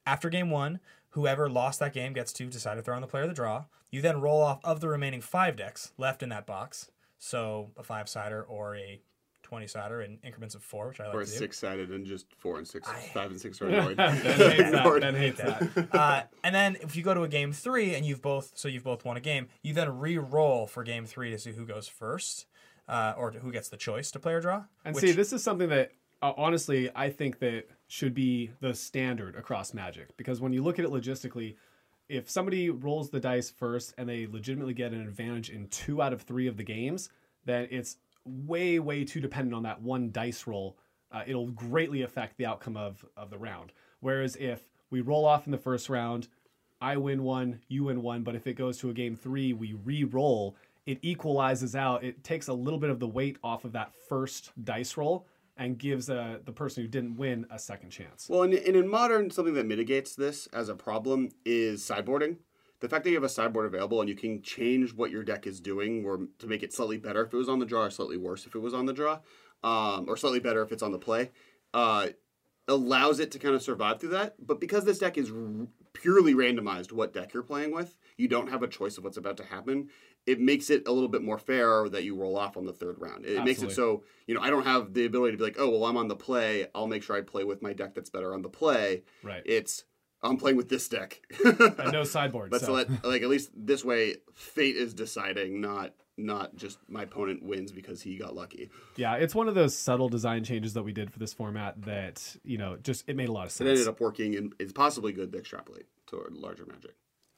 lost that game gets to decide if they're on the play or the draw. You then roll off of the remaining 5 decks left in that box. So a 5-sider or a 20-sider in increments of 4, which I like or to do. Or a 6-sided and just 4 and 6, 5 and 6 are annoyed. Ben hates that. And then if you go to a game 3 and you've both won a game, you then re-roll for game 3 to see who goes first, or who gets the choice to play or draw. And see, this is something that honestly I think that should be the standard across Magic, because when you look at it logistically, if somebody rolls the dice first and they legitimately get an advantage in 2 out of 3 of the games, then it's way too dependent on that one dice roll it'll greatly affect the outcome of the round. Whereas if we roll off in the first round, I win one, you win one, but if it goes to a game 3, we re-roll, it equalizes out. It takes a little bit of the weight off of that first dice roll and gives the person who didn't win a second chance. Well, and in Modern, something that mitigates this as a problem is sideboarding. The fact that you have a sideboard available and you can change what your deck is doing or to make it slightly better if it was on the draw or slightly worse if it was on the draw, or slightly better if it's on the play, allows it to kind of survive through that. But because this deck is purely randomized what deck you're playing with, you don't have a choice of what's about to happen. It makes it a little bit more fair that you roll off on the third round. It makes it so, I don't have the ability to be like, oh, well, I'm on the play. I'll make sure I play with my deck that's better on the play. Right. I'm playing with this deck. And no sideboard. But so at least this way, fate is deciding, not just my opponent wins because he got lucky. Yeah, it's one of those subtle design changes that we did for this format that, just it made a lot of sense. It ended up working and is possibly good to extrapolate toward larger Magic.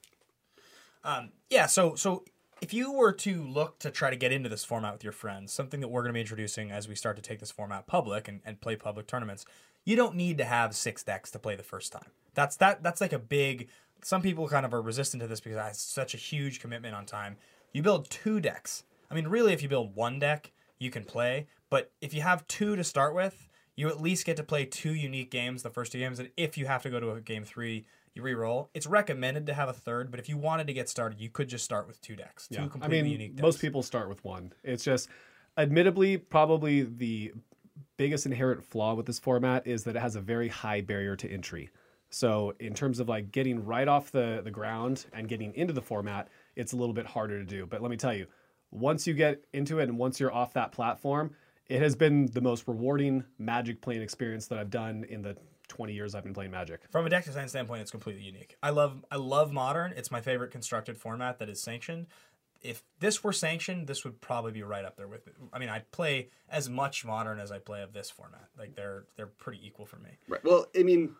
So if you were to look to try to get into this format with your friends, something that we're going to be introducing as we start to take this format public and play public tournaments, you don't need to have 6 decks to play the first time. That's like a big... Some people kind of are resistant to this because it's such a huge commitment on time. You build 2 decks. I mean, really, if you build 1 deck, you can play. But if you have 2 to start with, you at least get to play 2 unique games, the first 2 games. And if you have to go to a game 3, you re-roll. It's recommended to have a third, but if you wanted to get started, you could just start with 2 decks. 2 completely unique decks. Most people start with 1. It's just, admittedly, probably the biggest inherent flaw with this format is that it has a very high barrier to entry. So in terms of like getting right off the ground and getting into the format, it's a little bit harder to do. But let me tell you, once you get into it and once you're off that platform, it has been the most rewarding Magic playing experience that I've done in the 20 years I've been playing Magic. From a deck design standpoint, it's completely unique. I love Modern. It's my favorite constructed format that is sanctioned. If this were sanctioned, this would probably be right up there with it. I mean, I play as much Modern as I play of this format. Like they're pretty equal for me. Right. Well, I mean,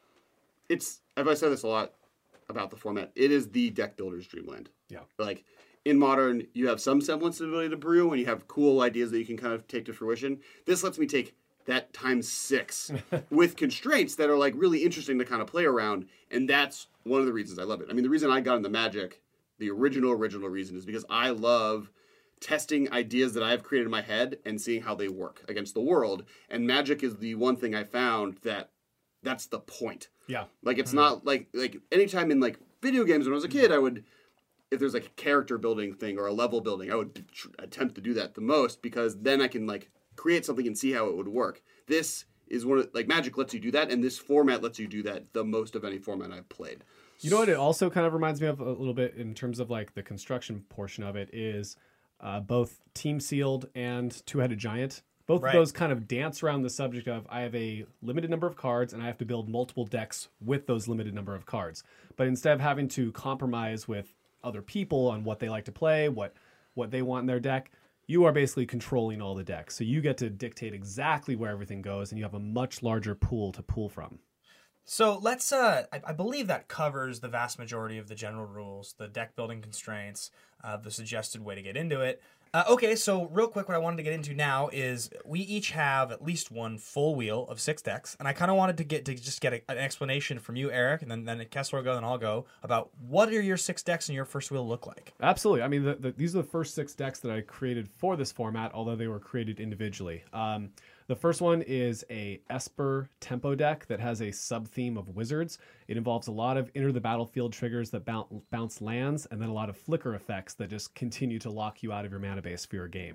I've said this a lot about the format. It is the deck builder's dreamland. Yeah. Like in Modern, you have some semblance of ability to brew and you have cool ideas that you can kind of take to fruition. This lets me take that times 6 with constraints that are like really interesting to kind of play around. And that's one of the reasons I love it. I mean, the reason I got into Magic, the original reason is because I love testing ideas that I've created in my head and seeing how they work against the world. And Magic is the one thing I found that's the point. Yeah. Like it's not like anytime in like video games when I was a kid, I would, if there's like a character building thing or a level building, I would attempt to do that the most because then I can like create something and see how it would work. This is Magic lets you do that, and this format lets you do that the most of any format I've played. You know what it also kind of reminds me of a little bit in terms of like the construction portion of it is both Team Sealed and Two-Headed Giant. Both of those kind of dance around the subject of I have a limited number of cards and I have to build multiple decks with those limited number of cards. But instead of having to compromise with other people on what they like to play, what they want in their deck, you are basically controlling all the decks. So you get to dictate exactly where everything goes and you have a much larger pool to pull from. So let's, I believe that covers the vast majority of the general rules, the deck building constraints, the suggested way to get into it. Okay, so real quick, what I wanted to get into now is we each have at least one full wheel of 6 decks, and I kind of wanted to get an explanation from you, Eric, and then Kessler will go, and I'll go, about what are your 6 decks in your first wheel look like? Absolutely. I mean, these are the first 6 decks that I created for this format, although they were created individually. The first one is a Esper tempo deck that has a sub-theme of wizards. It involves a lot of enter the battlefield triggers that bounce lands, and then a lot of flicker effects that just continue to lock you out of your mana base for your game.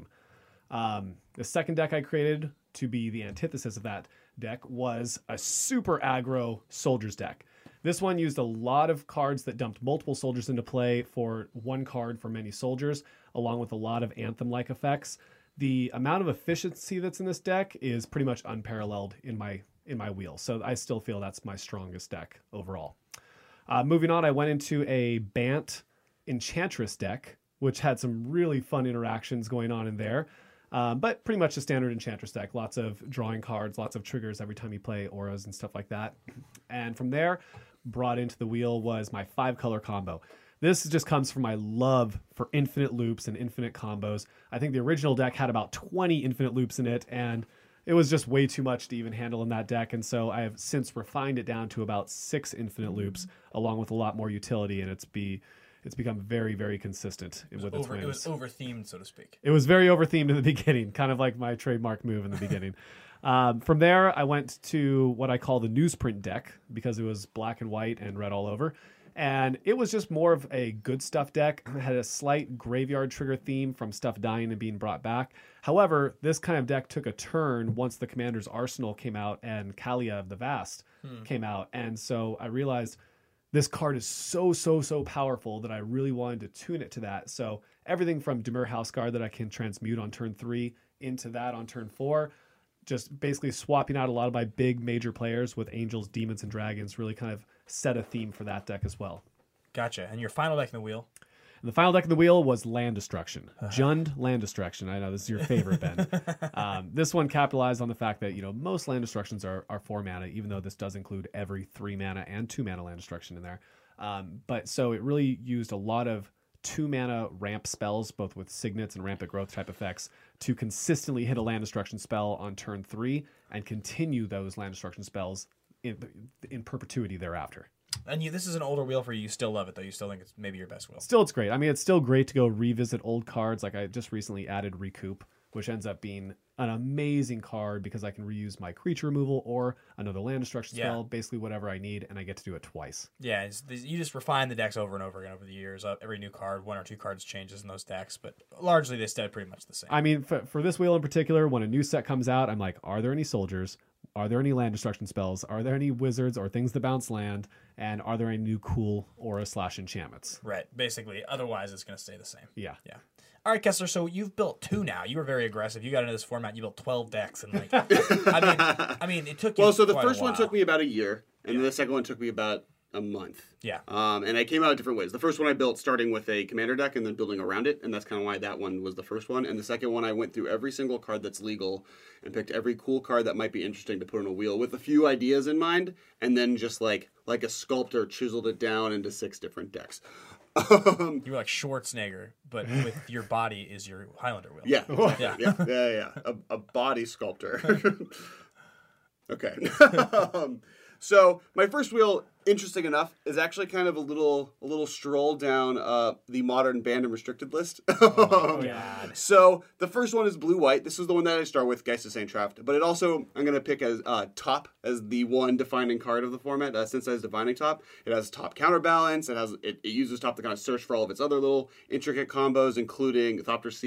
The second deck I created to be the antithesis of that deck was a super aggro soldiers deck. This one used a lot of cards that dumped multiple soldiers into play for 1 card for many soldiers, along with a lot of Anthem-like effects. The amount of efficiency that's in this deck is pretty much unparalleled in my wheel. So I still feel that's my strongest deck overall. Moving on, I went into a Bant Enchantress deck, which had some really fun interactions going on in there. But pretty much a standard Enchantress deck. Lots of drawing cards, lots of triggers every time you play auras and stuff like that. And from there, brought into the wheel was my 5-color combo. This just comes from my love for infinite loops and infinite combos. I think the original deck had about 20 infinite loops in it, and it was just way too much to even handle in that deck. And so I have since refined it down to about 6 infinite loops, along with a lot more utility, and it's become very, very consistent with its wins. It was over-themed, so to speak. It was very over-themed in the beginning, kind of like my trademark move in the beginning. From there, I went to what I call the newsprint deck because it was black and white and red all over. And it was just more of a good stuff deck. It had a slight graveyard trigger theme from stuff dying and being brought back. However, this kind of deck took a turn once the Commander's Arsenal came out and Kalia of the Vast came out. And so I realized this card is so powerful that I really wanted to tune it to that. So everything from Dimir Houseguard that I can transmute on turn 3 into that on turn 4, just basically swapping out a lot of my big major players with Angels, Demons, and Dragons really kind of set a theme for that deck as well. Gotcha. And your final deck in the wheel? And the final deck in the wheel was Land Destruction. Jund Land Destruction. I know this is your favorite, Ben. This one capitalized on the fact that, most Land Destructions are 4 mana, even though this does include every 3 mana and 2 mana Land Destruction in there. But so it really used a lot of 2 mana ramp spells, both with signets and rampant growth type effects, to consistently hit a Land Destruction spell on turn 3 and continue those Land Destruction spells in perpetuity thereafter. And this is an older wheel for you. You still love it, though. You still think it's maybe your best wheel. Still, it's great. I mean, it's still great to go revisit old cards. Like I just recently added Recoup, which ends up being an amazing card because I can reuse my creature removal or another Land Destruction spell, basically whatever I need, and I get to do it twice. Yeah, you just refine the decks over and over again over the years. Every new card, 1 or 2 cards changes in those decks, but largely they stay pretty much the same. I mean, for this wheel in particular, when a new set comes out, I'm like, are there any soldiers? Are there any Land Destruction spells? Are there any wizards or things that bounce land? And are there any new cool aura/enchantments? Right, basically. Otherwise, it's going to stay the same. Yeah. All right, Kessler, so you've built 2 now. You were very aggressive. You got into this format. You built 12 decks. And I mean, it took you so the quite first a while. one took me about a year, and then the second one took me about a month. Yeah. And I came out different ways. The first one I built starting with a commander deck and then building around it, and that's kind of why that one was the first one. And the second one, I went through every single card that's legal and picked every cool card that might be interesting to put on a wheel with a few ideas in mind, and then just like a sculptor chiseled it down into 6 different decks. You were like Schwarzenegger, but with your body is your Highlander wheel. Yeah. Yeah. Yeah. A body sculptor. Okay. So my first wheel, interesting enough, is actually kind of a little stroll down the modern banned and restricted list. Oh, God. So the first one is blue-white. This is the one that I start with, Geist of Saint Traft. But it also, I'm going to pick as top as the one defining card of the format, since it has Divining Top. It has top counterbalance. It uses top to kind of search for all of its other little intricate combos, including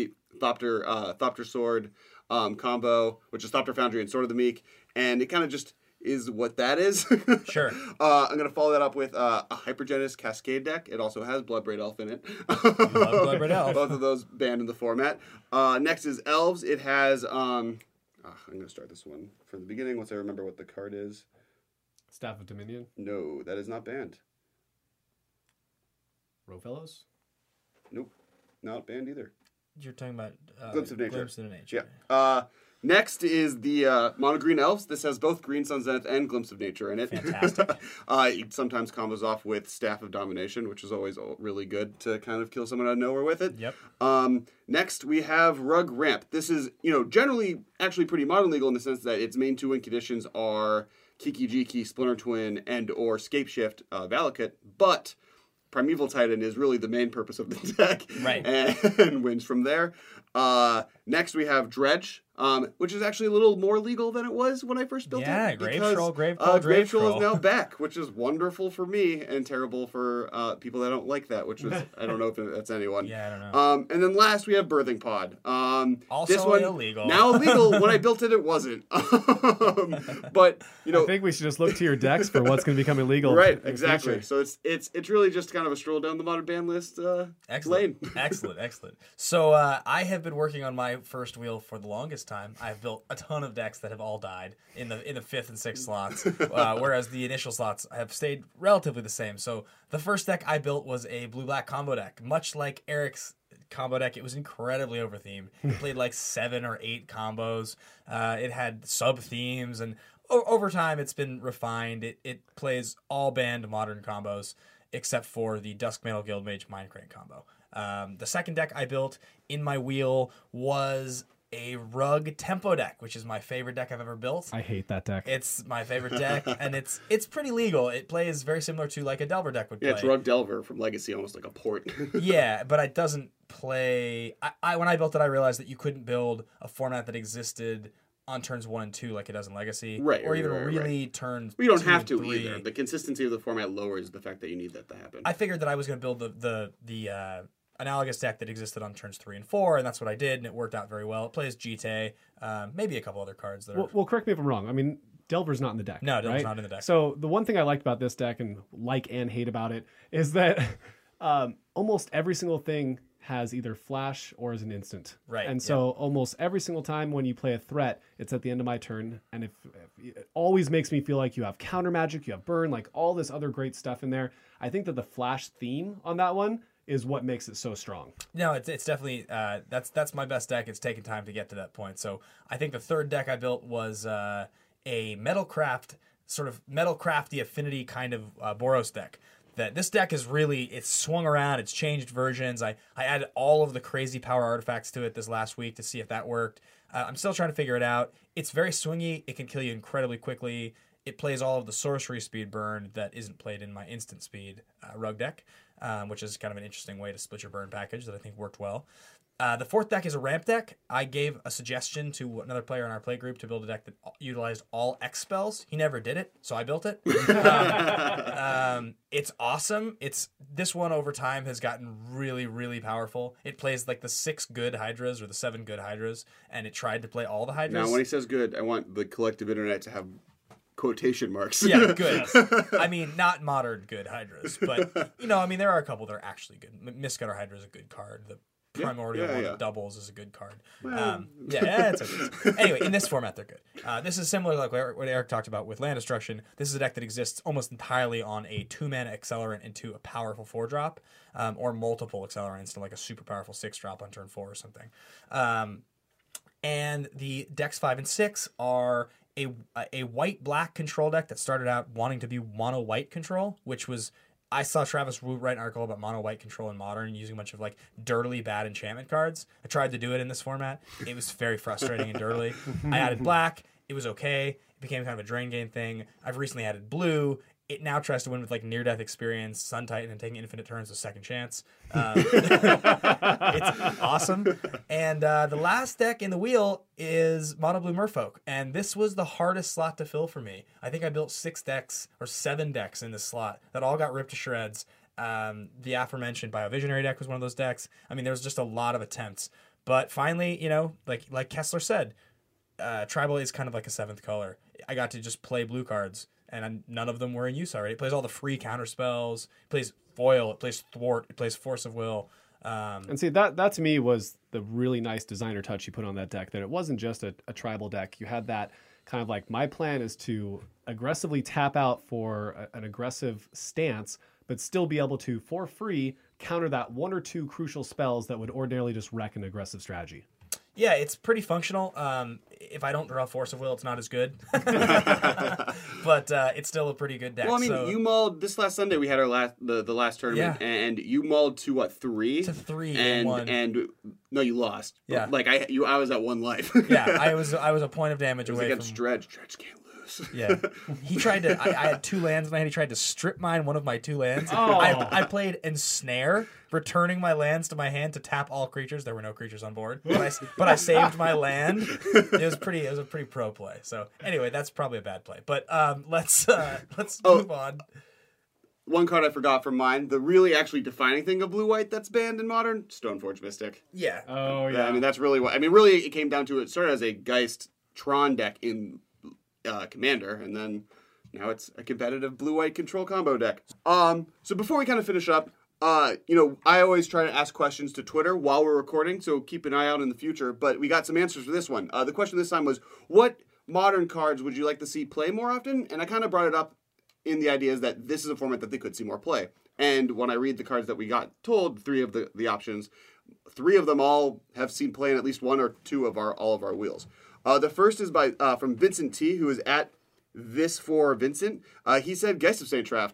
Thopter Sword combo, which is Thopter Foundry and Sword of the Meek. And it kind of just is what that is. Sure. I'm going to follow that up with a Hypergenesis Cascade deck. It also has Bloodbraid Elf in it. Bloodbraid Elf. Both of those banned in the format. Next is Elves. It has... I'm going to start this one from the beginning once I remember what the card is. Staff of Dominion? No, that is not banned. Rowfellows? Nope, not banned either. You're talking about Glimpse of Nature. Glimpse of Nature. Yeah. Next is the Mono Green Elves. This has both Green Sun Zenith and Glimpse of Nature in it. Fantastic. It sometimes combos off with Staff of Domination, which is always really good to kind of kill someone out of nowhere with it. Yep. Next, we have Rug Ramp. This is, generally actually pretty modern legal in the sense that its main 2 win conditions are Kiki Jiki, Splinter Twin, and or Scapeshift Valakut, but Primeval Titan is really the main purpose of the deck. Right. And wins from there. Next, we have Dredge, which is actually a little more legal than it was when I first built it. Yeah, Grave Troll, Grave Grave Troll. Troll is now back, which is wonderful for me and terrible for people that don't like that, which is, I don't know if that's anyone. Yeah, I don't know. And then last, we have Birthing Pod. Also this one, illegal. Now illegal. When I built it, it wasn't. But, I think we should just look to your decks for what's going to become illegal. Right, exactly. So it's really just kind of a stroll down the modern ban list lane. Excellent. So I have been working on my first wheel for the longest time. I've built a ton of decks that have all died in the 5th and 6th slots, whereas the initial slots have stayed relatively the same. So the first deck I built was a blue-black combo deck, much like Eric's combo deck. It was incredibly over-themed. It played like 7 or 8 combos. It had sub-themes, and over time it's been refined. It plays all banned modern combos, except for the Duskmantle Guildmage Mindcrank combo. The second deck I built in my wheel was a Rug Tempo deck, which is my favorite deck I've ever built. I hate that deck. It's my favorite deck, and it's pretty legal. It plays very similar to like a Delver deck would play. Yeah, it's Rug Delver from Legacy, almost like a port. Yeah, but it doesn't play. I when I built it, I realized that you couldn't build a format that existed on turns 1 and 2 like it does in Legacy, Right, or even right, really turns. We don't 2 have and to 3. either. The consistency of the format lowers the fact that you need that to happen. I figured that I was going to build the analogous deck that existed on turns 3 and 4, and that's what I did, and it worked out very well. It plays Jite, maybe a couple other cards that are. Well, correct me if I'm wrong. I mean, Delver's not in the deck. No, Delver's right? not in the deck. So the one thing I liked about this deck, and like and hate about it, is that almost every single thing has either flash or is an instant. Right, And so almost every single time when you play a threat, it's at the end of my turn. And if it always makes me feel like you have counter magic, you have burn, like all this other great stuff in there. I think that the flash theme on that one is what makes it so strong. No, it's definitely that's my best deck. It's taken time to get to that point. So I think the third deck I built was a Metalcraft sort of Metalcrafty affinity kind of Boros deck. That this deck is really, it's swung around, it's changed versions. I added all of the crazy power artifacts to it this last week to see if that worked. I'm still trying to figure it out. It's very swingy. It can kill you incredibly quickly. It plays all of the sorcery speed burn that isn't played in my instant speed Rug deck, which is kind of an interesting way to split your burn package that I think worked well. The fourth deck is a ramp deck. I gave a suggestion to another player in our play group to build a deck that utilized all X spells. He never did it, so I built it. It's awesome. This one over time has gotten really, really powerful. It plays like the 6 good Hydras or the 7 good Hydras, and it tried to play all the Hydras. Now, when he says good, I want the collective internet to have quotation marks. Yeah, good. I mean, not modern good Hydras, but, there are a couple that are actually good. Mistcutter Hydra is a good card. The Primordial one that doubles is a good card. It's okay. Anyway, in this format, they're good. This is similar to like what Eric talked about with Land Destruction. This is a deck that exists almost entirely on a 2-mana accelerant into a powerful 4-drop, or multiple accelerants to like a super powerful 6-drop on turn 4 or something. And the decks 5 and 6 are a white-black control deck that started out wanting to be mono-white control, which was... I saw Travis Woot write an article about mono-white control in Modern using a bunch of like dirtily bad enchantment cards. I tried to do it in this format. It was very frustrating and dirtily. I added black. It was okay. It became kind of a drain game thing. I've recently added blue. It now tries to win with like near-death experience, Sun Titan, and taking infinite turns with second chance. It's awesome. And the last deck in the wheel is Mono Blue Merfolk. And this was the hardest slot to fill for me. I think I built 6 decks or 7 decks in this slot that all got ripped to shreds. The aforementioned Biovisionary deck was one of those decks. I mean, there was just a lot of attempts. But finally, like Kessler said, Tribal is kind of like a 7th color. I got to just play blue cards. And none of them were in use already. It plays all the free counter spells. It plays Foil. It plays Thwart. It plays Force of Will. And see, that to me was the really nice designer touch you put on that deck, that it wasn't just a tribal deck. You had that kind of like, my plan is to aggressively tap out for an aggressive stance, but still be able to, for free, counter that 1 or 2 crucial spells that would ordinarily just wreck an aggressive strategy. Yeah, it's pretty functional. If I don't draw Force of Will, it's not as good. But it's still a pretty good deck. Well, I mean, you mauled this last Sunday. We had our the last tournament, and you mauled to what, 3? To 3 and no, you lost. Yeah, like I was at 1 life. Yeah, I was a point of damage away against from Dredge. Dredge can't lose. Yeah, he tried to. I had 2 lands in my hand. He tried to strip mine one of my 2 lands. Oh. I played Ensnare, returning my lands to my hand to tap all creatures. There were no creatures on board, but I saved my land. It was a pretty pro play. So anyway, that's probably a bad play. But let's move on. One card I forgot from mine, the really actually defining thing of blue-white that's banned in Modern, Stoneforge Mystic. Yeah. Oh, yeah. I mean, that's really what... I mean, really, it came down to it started as a Geist Tron deck in Commander, and then now it's a competitive blue-white control combo deck. So before we kind of finish up, I always try to ask questions to Twitter while we're recording, so keep an eye out in the future, but we got some answers for this one. The question this time was, what Modern cards would you like to see play more often? And I kind of brought it up in the idea is that this is a format that they could see more play. And when I read the cards that we got told, 3 of the options, 3 of them all have seen play in at least 1 or 2 of all of our wheels. The first is from Vincent T, who is at This for Vincent. He said Geist of Saint Traft.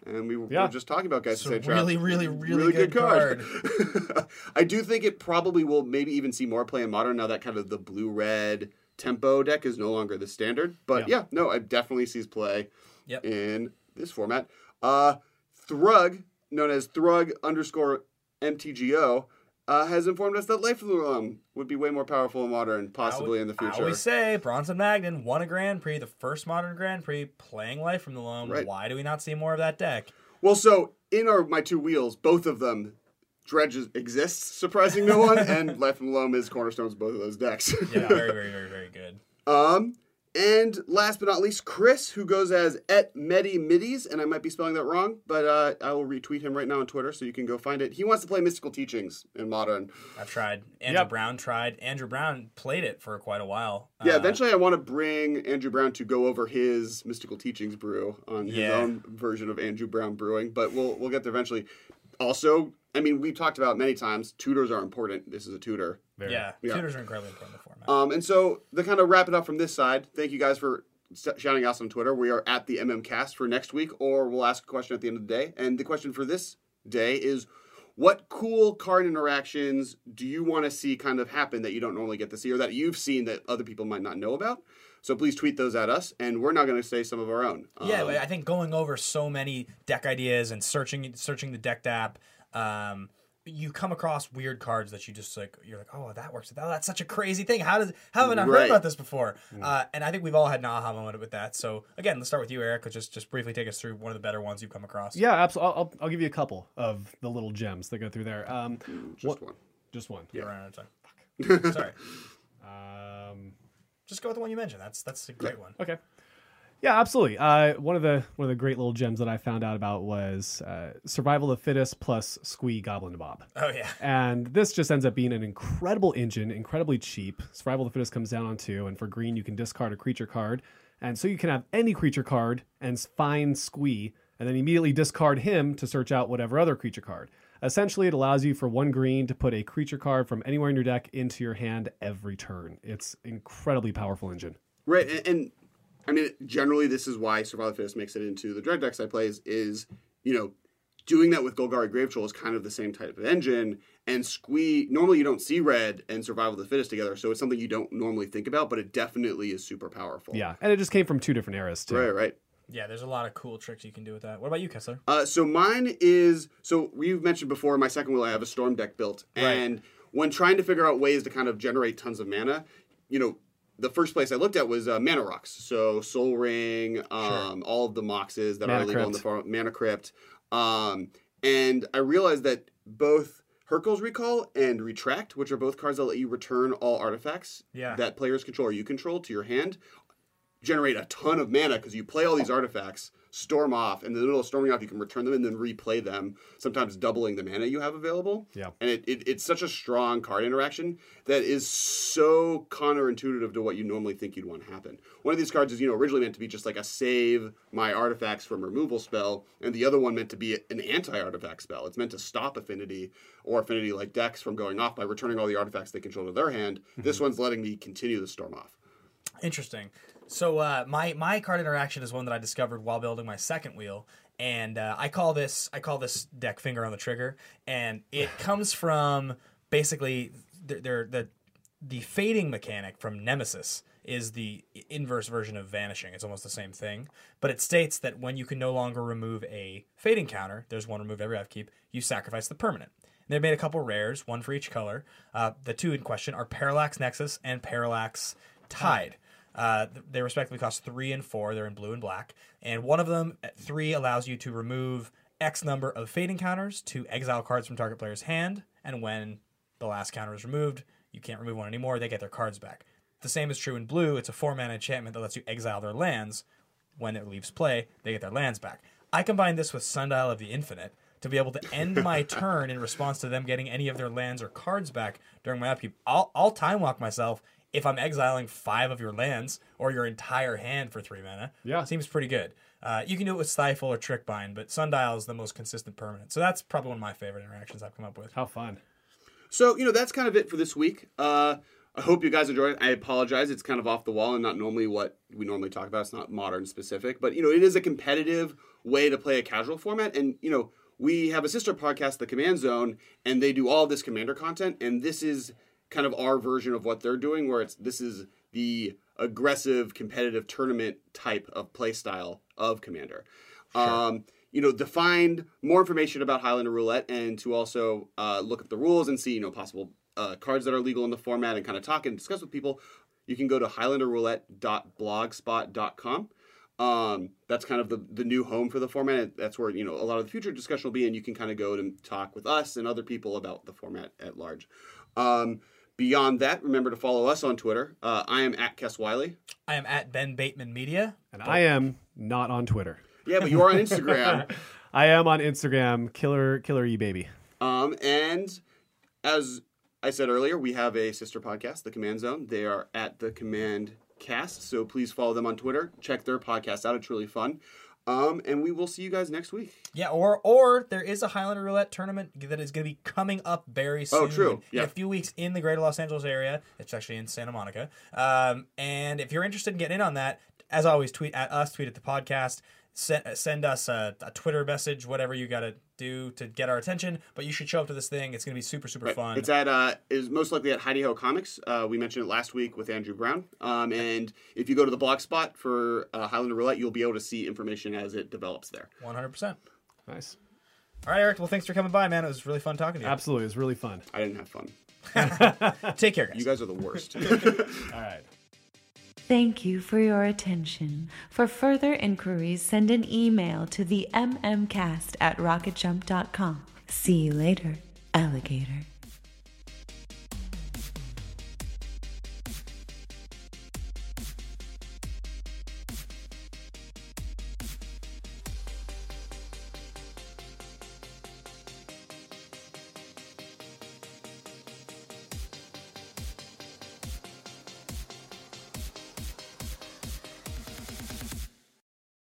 And we were Yeah. just talking about Geist It's of a St. Trapp. really good card. I do think it probably will maybe even see more play in Modern now that kind of the blue-red tempo deck is no longer the standard. But Yeah. no, I definitely sees play Yep. in this format. Thrug, known as Thrug_MTGO, has informed us that Life of the Loam would be way more powerful in Modern, possibly in the I future. always say Bronson Magnan won a Grand Prix, the first Modern Grand Prix, playing Life from the Loam. Right. Why do we not see more of that deck? Well, so in my two wheels, both of them, Dredge exists, surprising no one, and Life of the Loam is cornerstones of both of those decks. Yeah, very, very, very, very good. And last but not least, Chris, who goes as @MediMiddies, and I might be spelling that wrong, but I will retweet him right now on Twitter so you can go find it. He wants to play Mystical Teachings in Modern. I've tried. Andrew Brown tried. Andrew Brown played it for quite a while. Yeah, eventually I want to bring Andrew Brown to go over his Mystical Teachings brew on his own version of Andrew Brown Brewing, but we'll get there eventually. Also, I mean, we've talked about many times, tutors are important. This is a tutor. Tutors are incredibly important in the format. And so, to kind of wrap it up from this side, thank you guys for shouting us on Twitter. We are at the MMCast for next week, or we'll ask a question at the end of the day. And the question for this day is, what cool card interactions do you want to see kind of happen that you don't normally get to see, or that you've seen that other people might not know about? So please tweet those at us, and we're now going to say some of our own. Yeah, I think going over so many deck ideas and searching the deck app, you come across weird cards that you just you're like, oh, that works. Oh, that's such a crazy thing. How have I not heard about this before? And I think we've all had an aha moment with that. So again, let's start with you, Eric. Just briefly take us through one of the better ones you've come across. Yeah, absolutely. I'll give you a couple of the little gems that go through there. Just one. Just one. You're running out of time. Fuck. Sorry. Just go with the one you mentioned. That's a great one. Okay. Yeah, absolutely. One of the great little gems that I found out about was Survival of the Fittest plus Squee Goblin Bob. Oh yeah. And this just ends up being an incredible engine, incredibly cheap. Survival of the Fittest comes down on 2, and for green you can discard a creature card, and so you can have any creature card and find Squee, and then immediately discard him to search out whatever other creature card. Essentially, it allows you for 1 green to put a creature card from anywhere in your deck into your hand every turn. It's incredibly powerful engine. Right, and I mean, generally, this is why Survival of the Fittest makes it into the Dread decks I play is, doing that with Golgari Gravetroll is kind of the same type of engine, and Squee, normally you don't see red and Survival of the Fittest together, so it's something you don't normally think about, but it definitely is super powerful. Yeah, and it just came from 2 different eras, too. Right. Yeah, there's a lot of cool tricks you can do with that. What about you, Kessler? So mine is, we've mentioned before, in my second wheel I have a Storm deck built, and when trying to figure out ways to kind of generate tons of mana, the first place I looked at was Mana Rocks. So Soul Ring, all of the Moxes that are illegal in the form, Mana Crypt. And I realized that both Hurkyl's Recall and Retract, which are both cards that let you return all artifacts that players control or you control to your hand, generate a ton of mana because you play all these artifacts, storm off, and in the middle of storming off, you can return them and then replay them, sometimes doubling the mana you have available. Yeah. And it's such a strong card interaction that is so counterintuitive to what you normally think you'd want to happen. One of these cards is, originally meant to be just like a save my artifacts from removal spell, and the other one meant to be an anti-artifact spell. It's meant to stop Affinity or Affinity-like decks from going off by returning all the artifacts they control to their hand. This one's letting me continue the storm off. Interesting. So my card interaction is one that I discovered while building my second wheel, and I call this deck Finger on the Trigger, and it comes from basically the fading mechanic from Nemesis is the inverse version of vanishing. It's almost the same thing, but it states that when you can no longer remove a fading counter, there's one removed every upkeep, you sacrifice the permanent. And they've made a couple rares, one for each color. The 2 in question are Parallax Nexus and Parallax Tide. They respectively cost 3 and 4. They're in blue and black. And one of them, at 3, allows you to remove X number of fading counters to exile cards from target player's hand. And when the last counter is removed, you can't remove one anymore. They get their cards back. The same is true in blue. It's a 4-mana enchantment that lets you exile their lands. When it leaves play, they get their lands back. I combine this with Sundial of the Infinite to be able to end my turn in response to them getting any of their lands or cards back during my upkeep. I'll time walk myself if I'm exiling 5 of your lands or your entire hand for 3 mana. Yeah. Seems pretty good. You can do it with Stifle or Trickbind, but Sundial is the most consistent permanent. So that's probably one of my favorite interactions I've come up with. How fun. So, that's kind of it for this week. I hope you guys enjoy it. I apologize. It's kind of off the wall and not normally what we normally talk about. It's not modern specific, but it is a competitive way to play a casual format. And, we have a sister podcast, The Command Zone, and they do all this Commander content. And this is kind of our version of what they're doing, where this is the aggressive competitive tournament type of play style of Commander. Sure. To find more information about Highlander Roulette and to also look at the rules and see, possible cards that are legal in the format and kind of talk and discuss with people, you can go to highlanderroulette.blogspot.com. That's kind of the new home for the format. That's where, a lot of the future discussion will be, and you can kind of go and talk with us and other people about the format at large. Beyond that, remember to follow us on Twitter. I am at Kess Wiley. I am at Ben Bateman Media. And I am not on Twitter. Yeah, but you're on Instagram. I am on Instagram, killer baby. And as I said earlier, we have a sister podcast, The Command Zone. They are at The Command Cast, so please follow them on Twitter. Check their podcast out. It's really fun. And we will see you guys next week. Yeah, or there is a Highlander Roulette tournament that is going to be coming up very soon. Oh, true. Yeah. In a few weeks in the greater Los Angeles area. It's actually in Santa Monica. And if you're interested in getting in on that, as always, tweet at us, tweet at the podcast. Send us a Twitter message, whatever you got to do to get our attention. But you should show up to this thing. It's going to be super, super fun. It's is most likely at Heidi Ho Comics. We mentioned it last week with Andrew Brown. And if you go to the blog spot for Highlander Roulette, you'll be able to see information as it develops there. 100%. Nice. All right, Eric. Well, thanks for coming by, man. It was really fun talking to you. Absolutely. It was really fun. I didn't have fun. Take care, guys. You guys are the worst. All right. Thank you for your attention. For further inquiries, send an email to the mmcast@rocketjump.com. See you later, alligator.